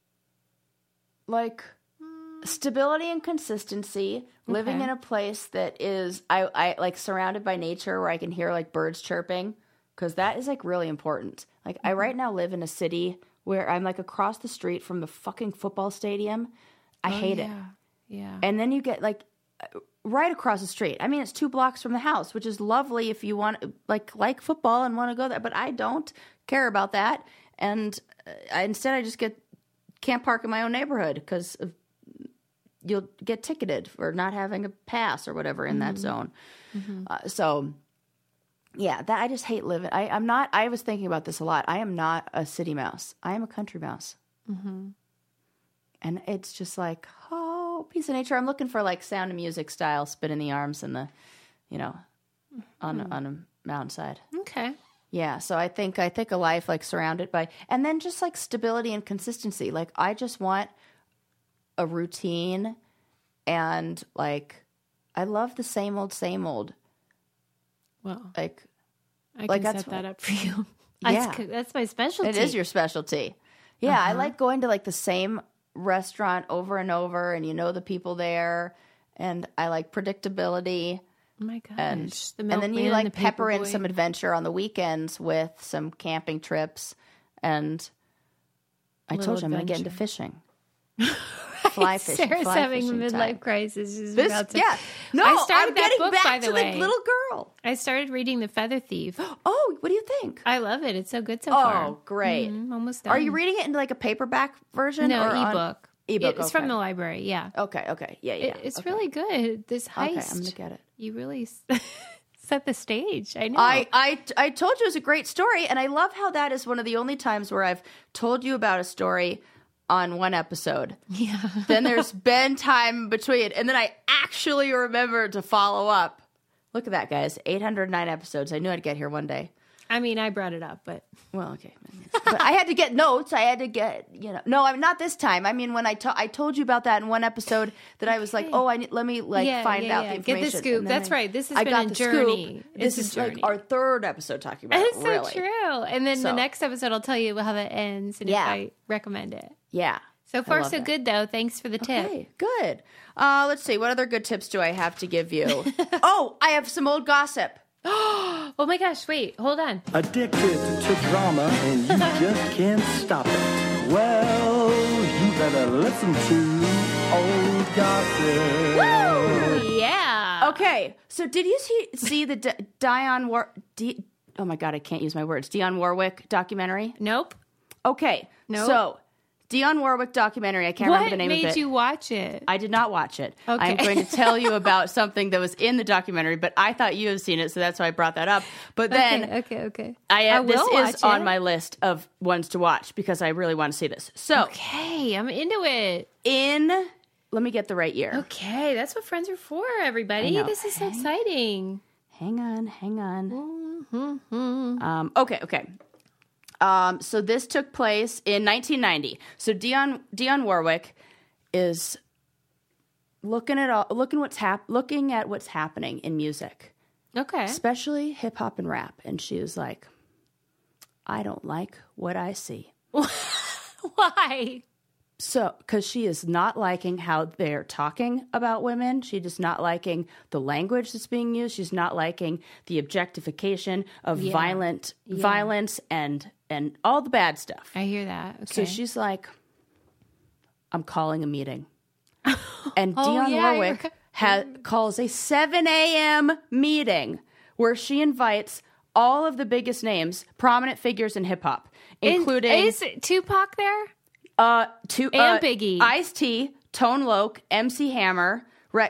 Like stability and consistency, living Okay. in a place that is I like surrounded by nature where I can hear like birds chirping, because that is like really important. Like I right now live in a city where I'm like across the street from the fucking football stadium. I hate it. Yeah. And then you get like right across the street. I mean, it's 2 blocks from the house, which is lovely if you want like football and want to go there. But I don't care about that, and instead I just can't park in my own neighborhood because you'll get ticketed for not having a pass or whatever in that zone. So yeah, that I just hate living. I'm not. I was thinking about this a lot. I am not a city mouse. I am a country mouse. And it's just like, oh, piece of nature. I'm looking for like Sound of Music style, spinning the arms and the, on a mountainside. Okay. Yeah. So I think a life like surrounded by, and then just like stability and consistency. Like I just want a routine, and like I love the same old. Well, Like I can like, set that's that what- up for you. Yeah. That's my specialty. it is your specialty. Yeah. I like going to like the same restaurant over and over, and the people there, and I like predictability. Oh my gosh. And the and then milkman, you the like pepper in paperboy. some adventure on the weekends with some camping trips, and I Little told you I'm going to get into adventure. fishing. Fly fishing. Sarah's fly having a fishing midlife time. crisis. She's This, about to, yeah. No, I started I'm that getting book, back by the to way. the little girl. I started reading The Feather Thief. Oh, what do you think? I love it. It's so good so far. Oh, great. Almost done. Are you reading it in like a paperback version? No, or on- ebook. Ebook, It's from okay. the library. Yeah. Okay. Yeah. It's okay. really good. This heist. Okay, I'm going to get it. You really set the stage. I know. I told you it was a great story, and I love how that is one of the only times where I've told you about a story on one episode. Yeah. Then there's been time between, and then I actually remembered to follow up. Look at that, guys. 809 episodes. I knew I'd get here one day. I mean, I brought it up, but Well, okay. But I had to get notes. I had to get, No, I'm not this time. I mean, when I told you about that in one episode that I was like, oh, let me find out the information. Get the scoop. And then That's right. This has I been got a the journey. Scoop. This It's is a like journey. our 3rd episode talking about It's it, so really. true. And then the So- next episode, I'll tell you how that ends and Yeah. if I recommend it. Yeah. So far, love so that. good, though. Thanks for the tip. Okay, good. Let's see. What other good tips do I have to give you? Oh, I have some old gossip. Oh my gosh, wait, hold on. Addicted to drama and you just can't stop it. Well, you better listen to Old Gossip. Oh, yeah. Okay, so did you see the oh my God, I can't use my words. Dionne Warwick documentary? Nope. Okay, Nope. so Dionne Warwick documentary. I can't What remember the name of made it. you watch it? I did not watch it. Okay. I'm going to tell you about something that was in the documentary, but I thought you had seen it, so that's why I brought that up. But then Okay. this will is watch on it. my list of ones to watch because I really want to see this. So Okay, I'm into it. let me get the right year. Okay, that's what friends are for, everybody. I know. This is so exciting. Hang on. Mm-hmm. Okay. So this took place in 1990. So Dionne Warwick is looking at what's happening in music, Okay. especially hip hop and rap, and she was like, "I don't like what I see." Why? So, because she is not liking how they're talking about women. She's just not liking the language that's being used. She's not liking the objectification of violence and all the bad stuff. I hear that. Okay. So she's like, I'm calling a meeting. And Oh, Dionne yeah, Warwick calls a 7 a.m. meeting where she invites all of the biggest names, prominent figures in hip hop, including Is Tupac there? and Biggie. Ice-T, Tone Loc, MC Hammer,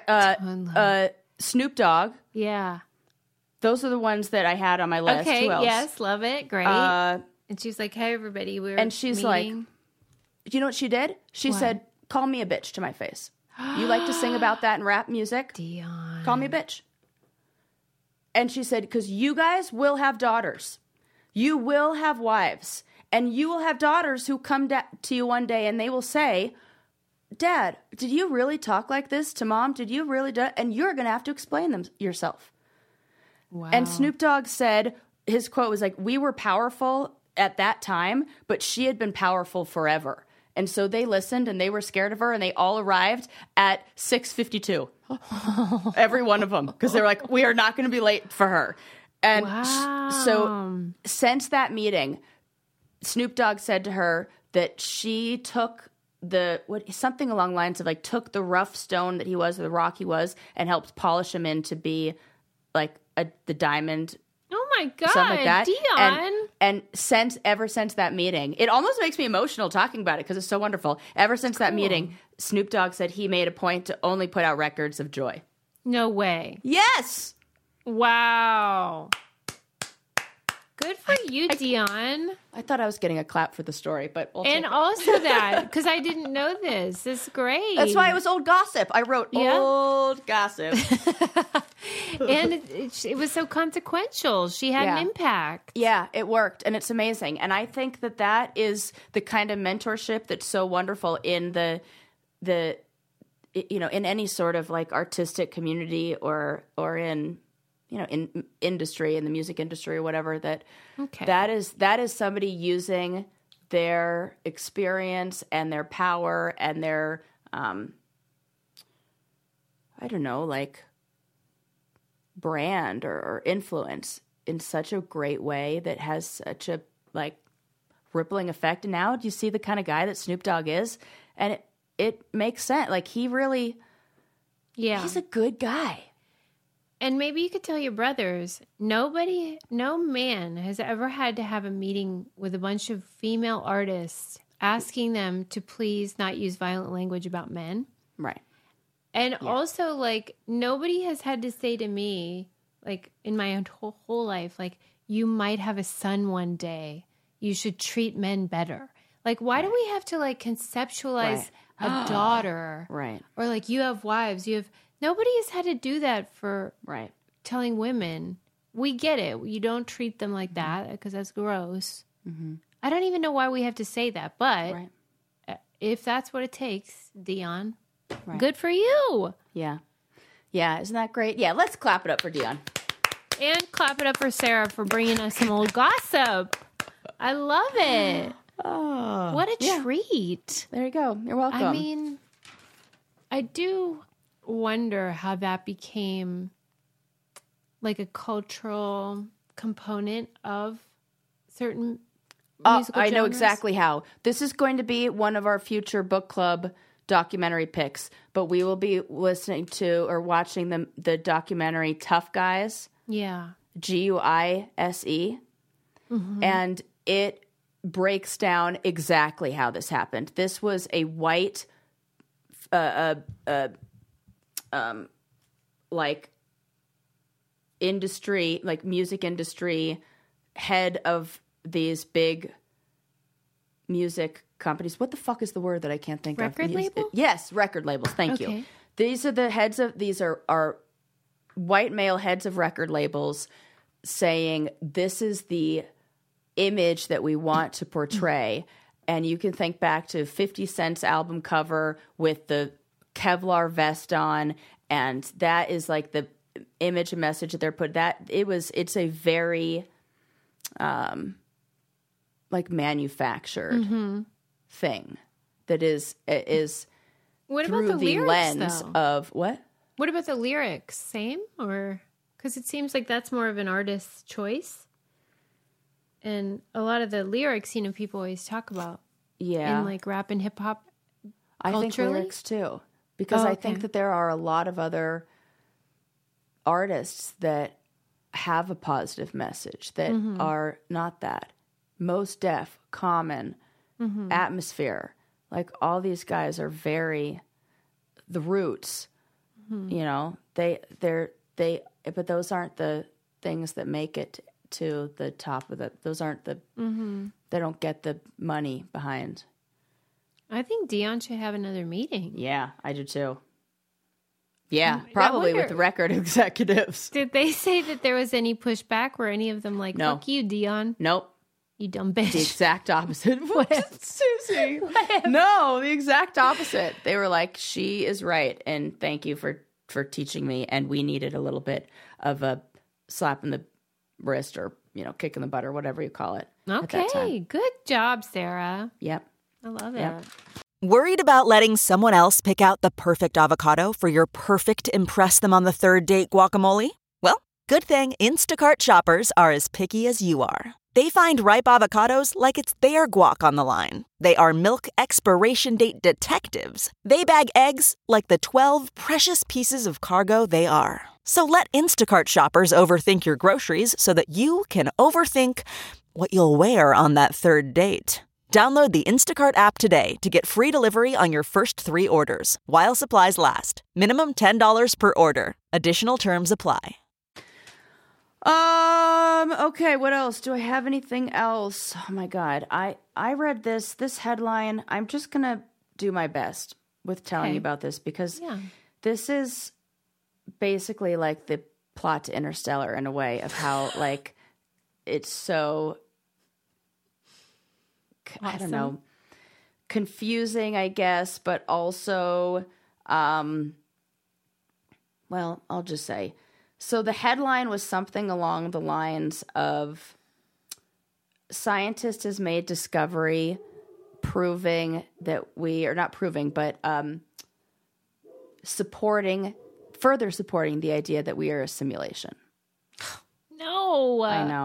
Snoop Dogg. Yeah. Those are the ones that I had on my list. Okay. Who else? Yes. Love it. Great. And she's like, "Hey, everybody, we're and she's meeting." like, you know what she did? She said, "Call me a bitch" to my face. You like to sing about that in rap music? Dionne. Call me a bitch. And she said, because you guys will have daughters. You will have wives, and you will have daughters who come to you one day and they will say, Dad, did you really talk like this to Mom? Did you really do? And you're going to have to explain them yourself. Wow. And Snoop Dogg said, his quote was like, we were powerful at that time, but she had been powerful forever. And so they listened and they were scared of her, and they all arrived at 6:52. Every one of them. Because they were like, we are not going to be late for her. And so since that meeting, Snoop Dogg said to her that she took something along the lines of like took the rough stone that he was, or the rock he was, and helped polish him in to be like the diamond. Oh my God, something like that. Dion. And ever since that meeting, it almost makes me emotional talking about it because it's so wonderful. Ever since that meeting, Snoop Dogg said he made a point to only put out records of joy. No way. Yes. Wow. Good for you, Dion. I thought I was getting a clap for the story, but we'll And take it. also that, because I didn't know this. This is great. That's why it was old gossip. I wrote old gossip. And it was so consequential. She had an impact. Yeah, it worked, and it's amazing. And I think that is the kind of mentorship that's so wonderful in the in any sort of like artistic community or in in industry, in the music industry or whatever, that is somebody using their experience and their power and their I don't know, like brand or influence in such a great way that has such a like rippling effect. And now do you see the kind of guy that Snoop Dogg is? And it makes sense. Like he really, he's a good guy. And maybe you could tell your brothers, no man has ever had to have a meeting with a bunch of female artists asking them to please not use violent language about men. Right. And also, like, nobody has had to say to me, like, in my whole life, like, you might have a son one day. You should treat men better. Like, why do we have to, like, conceptualize a daughter? Right. Or, like, you have wives. Nobody has had to do that for telling women. We get it. You don't treat them like that because that's gross. Mm-hmm. I don't even know why we have to say that. But if that's what it takes, Dion, good for you. Yeah. Yeah. Isn't that great? Yeah. Let's clap it up for Dion. And clap it up for Sarah for bringing us some old gossip. I love it. Oh, what a treat. There you go. You're welcome. I mean, I do wonder how that became like a cultural component of certain musical I know genres. exactly how. This is going to be one of our future book club documentary picks, but we will be listening to or watching the documentary Tough Guys. Yeah. GUISE. Mm-hmm. And it breaks down exactly how this happened. This was a white like industry, like music industry head of these big music companies. What the fuck is the word that I can't think of? Record label? Yes, record labels. Thank you. These are the heads of, these are white male heads of record labels saying, this is the image that we want to portray. And you can think back to 50 Cent's album cover with the Kevlar vest on, and that is like the image and message that they're put. It's a very like manufactured thing that is what through about the lyrics, lens though? of what? What about the lyrics? Same, or because it seems like that's more of an artist's choice, and a lot of the lyrics, people always talk about, in like rap and hip hop. I think lyrics too, because I think that there are a lot of other artists that have a positive message that are not that. Mos Def, Common, Atmosphere, like all these guys are very the Roots. But those aren't the things that make it to the top of the. Those aren't the. They don't get the money behind. I think Dion should have another meeting. Yeah, I do too. Yeah, probably wonder- with record executives. Did they say that there was any pushback? Were any of them like, No. fuck you, Dion, Nope. you dumb bitch? The exact opposite. Susie. No, the exact opposite. They were like, she is right, and thank you for teaching me. And we needed a little bit of a slap in the wrist or, kick in the butt or whatever you call it. At that time. Okay, good job, Sarah. Yep. I love Yep. it. Worried about letting someone else pick out the perfect avocado for your perfect impress them on the third date guacamole? Well, good thing Instacart shoppers are as picky as you are. They find ripe avocados like it's their guac on the line. They are milk expiration date detectives. They bag eggs like the 12 precious pieces of cargo they are. So let Instacart shoppers overthink your groceries so that you can overthink what you'll wear on that third date. Download the Instacart app today to get free delivery on your first 3 orders, while supplies last. Minimum $10 per order. Additional terms apply. Okay, what else? Do I have anything else? Oh my God. I read this headline. I'm just going to do my best with telling Okay. you about this because Yeah. this is basically like the plot to Interstellar in a way of how like it's so I don't know, confusing, I guess, but also well, I'll just say. So the headline was something along the lines of scientist has made discovery proving that we are not proving, but further supporting the idea that we are a simulation. No.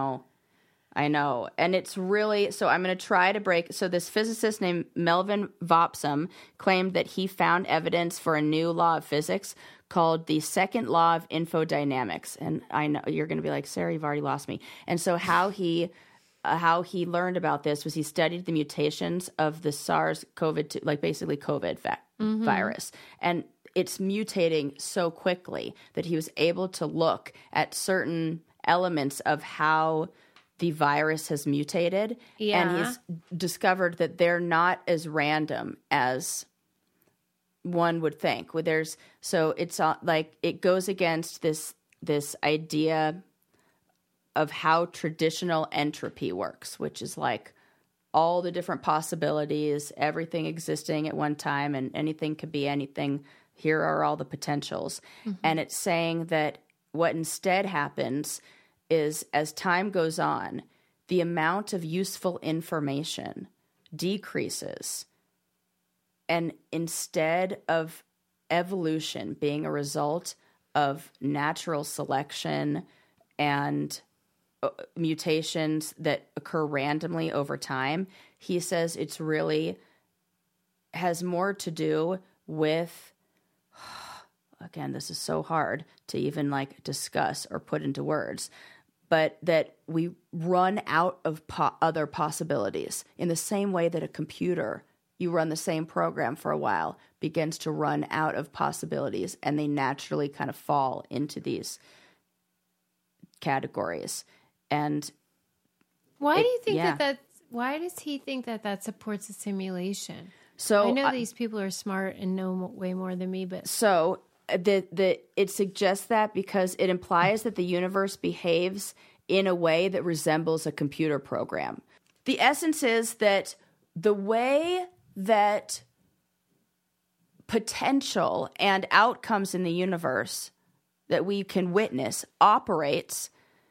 I know. And it's really, so I'm going to try to break. So this physicist named Melvin Vopsum claimed that he found evidence for a new law of physics called the second law of infodynamics. And I know you're going to be like, Sarah, you've already lost me. And so how he learned about this was he studied the mutations of the SARS-CoV-2, like basically COVID virus. And it's mutating so quickly that he was able to look at certain elements of how the virus has mutated. Yeah. And he's discovered that they're not as random as one would think. So it's like it goes against this idea of how traditional entropy works, which is like all the different possibilities, everything existing at one time, and anything could be anything. Here are all the potentials. Mm-hmm. And it's saying that what instead happens is as time goes on, the amount of useful information decreases. And instead of evolution being a result of natural selection and mutations that occur randomly over time, he says it's really has more to do with, again, this is so hard to even like discuss or put into words, but that we run out of other possibilities in the same way that a computer, you run the same program for a while, begins to run out of possibilities, and they naturally kind of fall into these categories. And why do you think why does he think that supports a simulation? so I know these people are smart and know way more than me, but So it suggests that because it implies that the universe behaves in a way that resembles a computer program. The essence is that the way that potential and outcomes in the universe that we can witness operates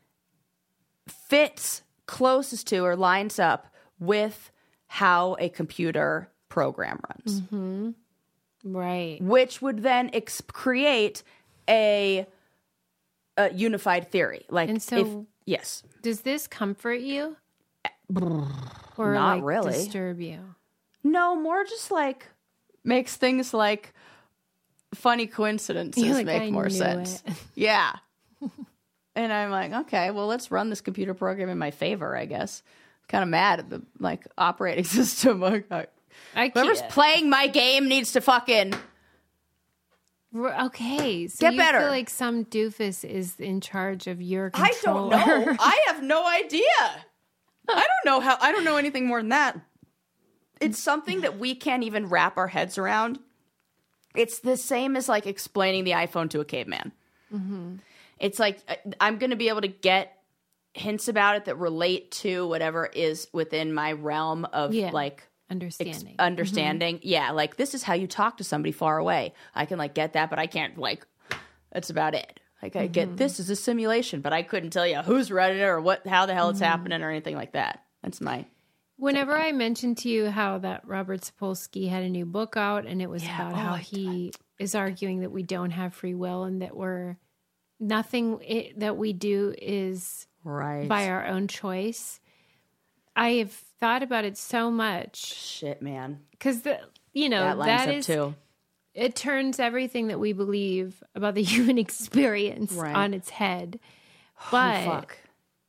fits closest to or lines up with how a computer program runs. Mm-hmm. Right. Which would then create a unified theory. And so, yes. Does this comfort you? Or Not like really. disturb you? No, more just like makes things like funny coincidences You're like, make I more knew sense. it. Yeah. And I'm like, okay, well, let's run this computer program in my favor, I guess. Kind of mad at the like operating system. Whoever's playing my game needs to fucking Okay, so get you better. feel like some doofus is in charge of your I don't controller. know. I have no idea. I don't know anything more than that. It's something that we can't even wrap our heads around. It's the same as like explaining the iPhone to a caveman. It's like I'm going to be able to get hints about it that relate to whatever is within my realm of like understanding. Yeah, like this is how you talk to somebody far away. I can like get that, but I can't like. That's about it. Like I get this is a simulation, but I couldn't tell you who's running it or how the hell it's happening or anything like that. That's my. Whenever I mentioned to you how that Robert Sapolsky had a new book out, and it was about how he is arguing that we don't have free will and that nothing that we do is by our own choice. I have thought about it so much. Shit, man. Because that is too. It turns everything that we believe about the human experience on its head. But fuck.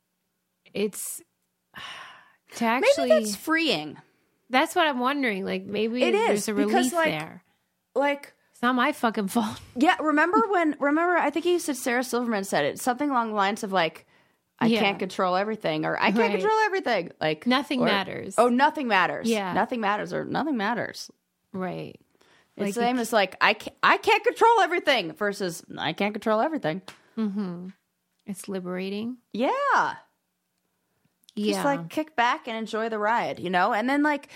It's to actually maybe that's freeing. That's what I'm wondering. Like maybe it is, there's a relief because, like, there. Like it's not my fucking fault. Yeah, remember I think you said Sarah Silverman said it. Something along the lines of like I can't control everything or I can't control everything. Like nothing matters. Oh, nothing matters. Yeah. Nothing matters or nothing matters. Right. It's the same as like I can't control everything versus I can't control everything. Mm-hmm. It's liberating. Yeah. Just like kick back and enjoy the ride, you know? And then like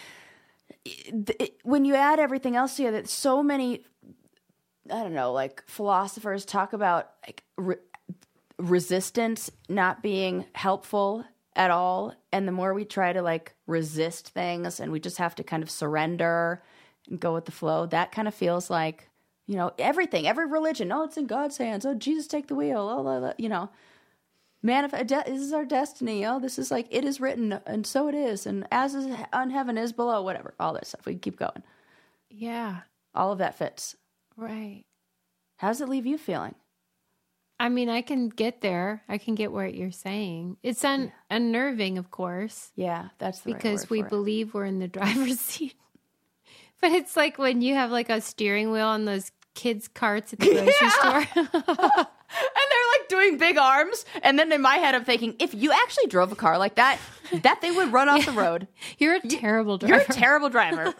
when you add everything else together, so many, I don't know, like philosophers talk about like resistance not being helpful at all. And the more we try to like resist things and we just have to kind of surrender and go with the flow, that kind of feels like, you know, everything, every religion. Oh, it's in God's hands. Oh, Jesus, take the wheel. Oh, you know, this is our destiny. Oh, this is like, it is written and so it is. And as is on heaven is below, whatever, all this stuff. We can keep going. Yeah. All of that fits. Right. How does it leave you feeling? I mean, I can get there. I can get what you're saying. It's unnerving, of course. Yeah, that's the because right word we for it. believe we're in the driver's seat. But it's like when you have like a steering wheel on those kids' carts at the grocery store. And they're like doing big arms. And then in my head, I'm thinking, if you actually drove a car like that thing would run off the road. You're a terrible driver. You're a terrible driver.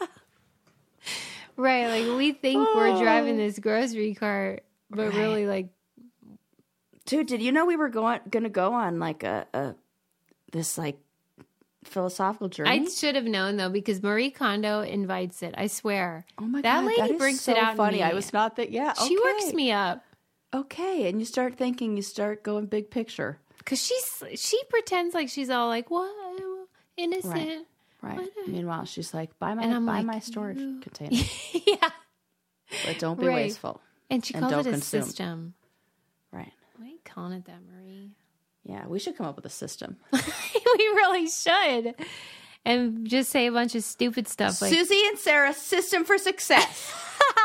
Right. Like we think we're driving this grocery cart, but really like. Dude, did you know we were going to go on like this like philosophical journey? I should have known though, because Marie Kondo invites it. I swear. Oh my that God, lady that is brings so it out. Funny. In me. I was not that. Yeah, okay. She works me up. Okay, and you start thinking, you start going big picture. Because she pretends like she's all like, what? Innocent. Right. Meanwhile, she's like, buy my storage container. Yeah. But don't be wasteful. And she calls it a consume. system. Right. Why are you calling it that, Marie? Yeah, we should come up with a system. We really should. And just say a bunch of stupid stuff. Like, Susie and Sarah, system for success.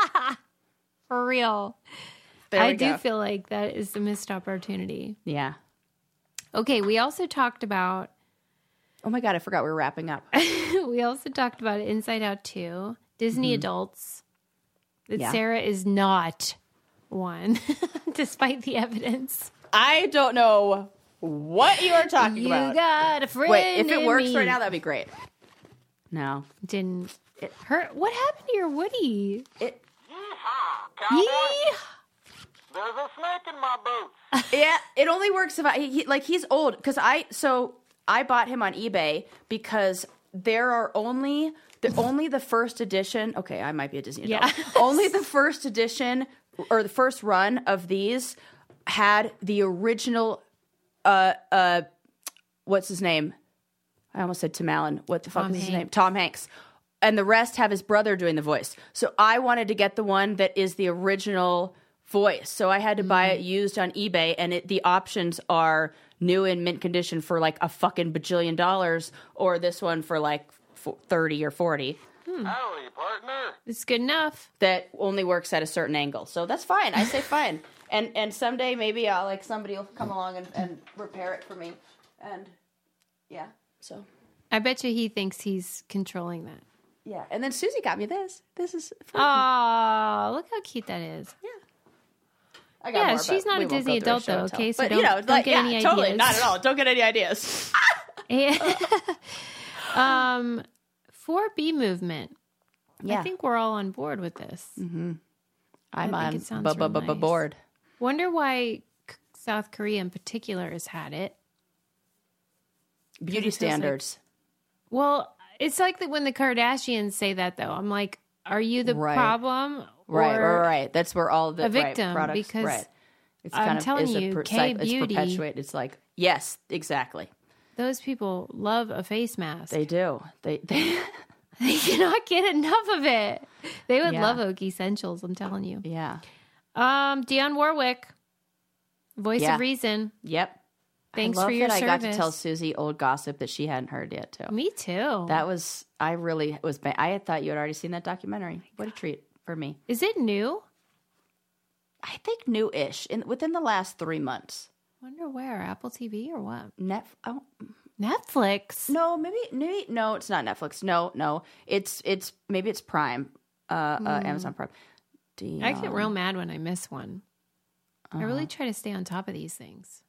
for real. I do feel like that is a missed opportunity. Yeah. Okay, we also talked about... Oh my God, I forgot we were wrapping up. We also talked about Inside Out 2, Disney adults, that Sarah is not one, despite the evidence. I don't know what you are talking about. You got a friend. Wait, if it works me. right now, that'd be great. No. Didn't it hurt? What happened to your Woody? Yeehaw, cowboy. There's a snake in my boots. Yeah, it only works if he's old because I bought him on eBay because there are only the first edition. Okay, I might be a Disney adult. Yeah. Only the first edition or the first run of these had the original. What's his name? I almost said Tim Allen. What the fuck is his name? Tom Hanks. And the rest have his brother doing the voice. So I wanted to get the one that is the original voice. So I had to buy it used on eBay, and the options are new in mint condition for like a fucking bajillion dollars, or this one for like 30 or 40. Howdy, partner. It's good enough. That only works at a certain angle. So that's fine. I say fine. And someday maybe I'll somebody will come along and repair it for me. And yeah, so. I bet you he thinks he's controlling that. Yeah, and then Susie got me this. This is fun. Oh, look how cute that is. Yeah. I got more, she's not we a wget Disney adult though, okay? So but, don't get any ideas. Totally, not at all. Don't get any ideas. 4B movement. Yeah. I think we're all on board with this. Mm-hmm. I'm I on think it sounds real nice. board. Wonder why South Korea in particular has had it. Beauty it feels like- standards. Well, it's like when the Kardashians say that, though. I'm like, are you the Right. problem? Right. That's where all the a victim, products. because Right. It's I'm telling is a you, it's K-beauty- perpetuate. It's like, yes, exactly. Those people love a face mask. They do. They They cannot get enough of it. They would Yeah. love Oak Essentials, I'm telling you. yeah. Dionne Warwick, voice Yeah. of reason. Yep. Thanks I love for your that service. I got to tell Susie old gossip that she hadn't heard yet too. Me too. That was I really was. I had thought you had already seen that documentary. What a treat for me. Is it new? I think new-ish within the last 3 months. Wonder where? Apple TV or what? Netflix. Netflix. No, maybe no, it's not Netflix. No. It's maybe it's Prime. Amazon Prime. I get real mad when I miss one. I really try to stay on top of these things.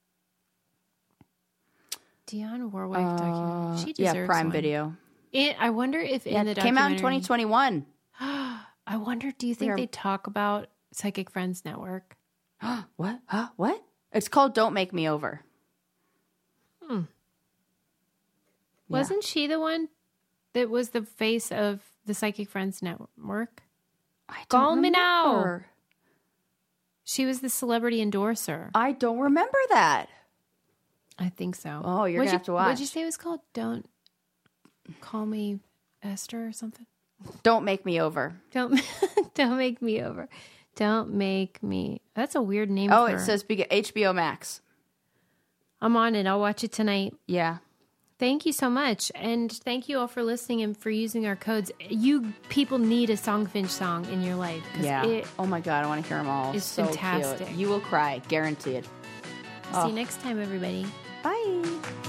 Dionne Warwick documentary. She deserves Prime one. Video. I wonder if in the It came out in documentary- 2021. I wonder, do you think they talk about Psychic Friends Network? What? What? It's called Don't Make Me Over. Wasn't she the one that was the face of the Psychic Friends Network? I Call don't me now. remember. She was the celebrity endorser. I don't remember that. I think so. Oh, you're gonna have to watch. What'd you say it was called? Don't Call Me Esther or something? Don't Make Me Over. Don't make me over. Don't make me. That's a weird name. Oh, for it says HBO Max. I'm on it. I'll watch it tonight. Yeah. Thank you so much. And thank you all for listening and for using our codes. You people need a Songfinch song in your life. 'Cause Yeah. Oh my God, I want to hear them all. It's so fantastic. Cute. You will cry, guaranteed. See you next time, everybody. Bye.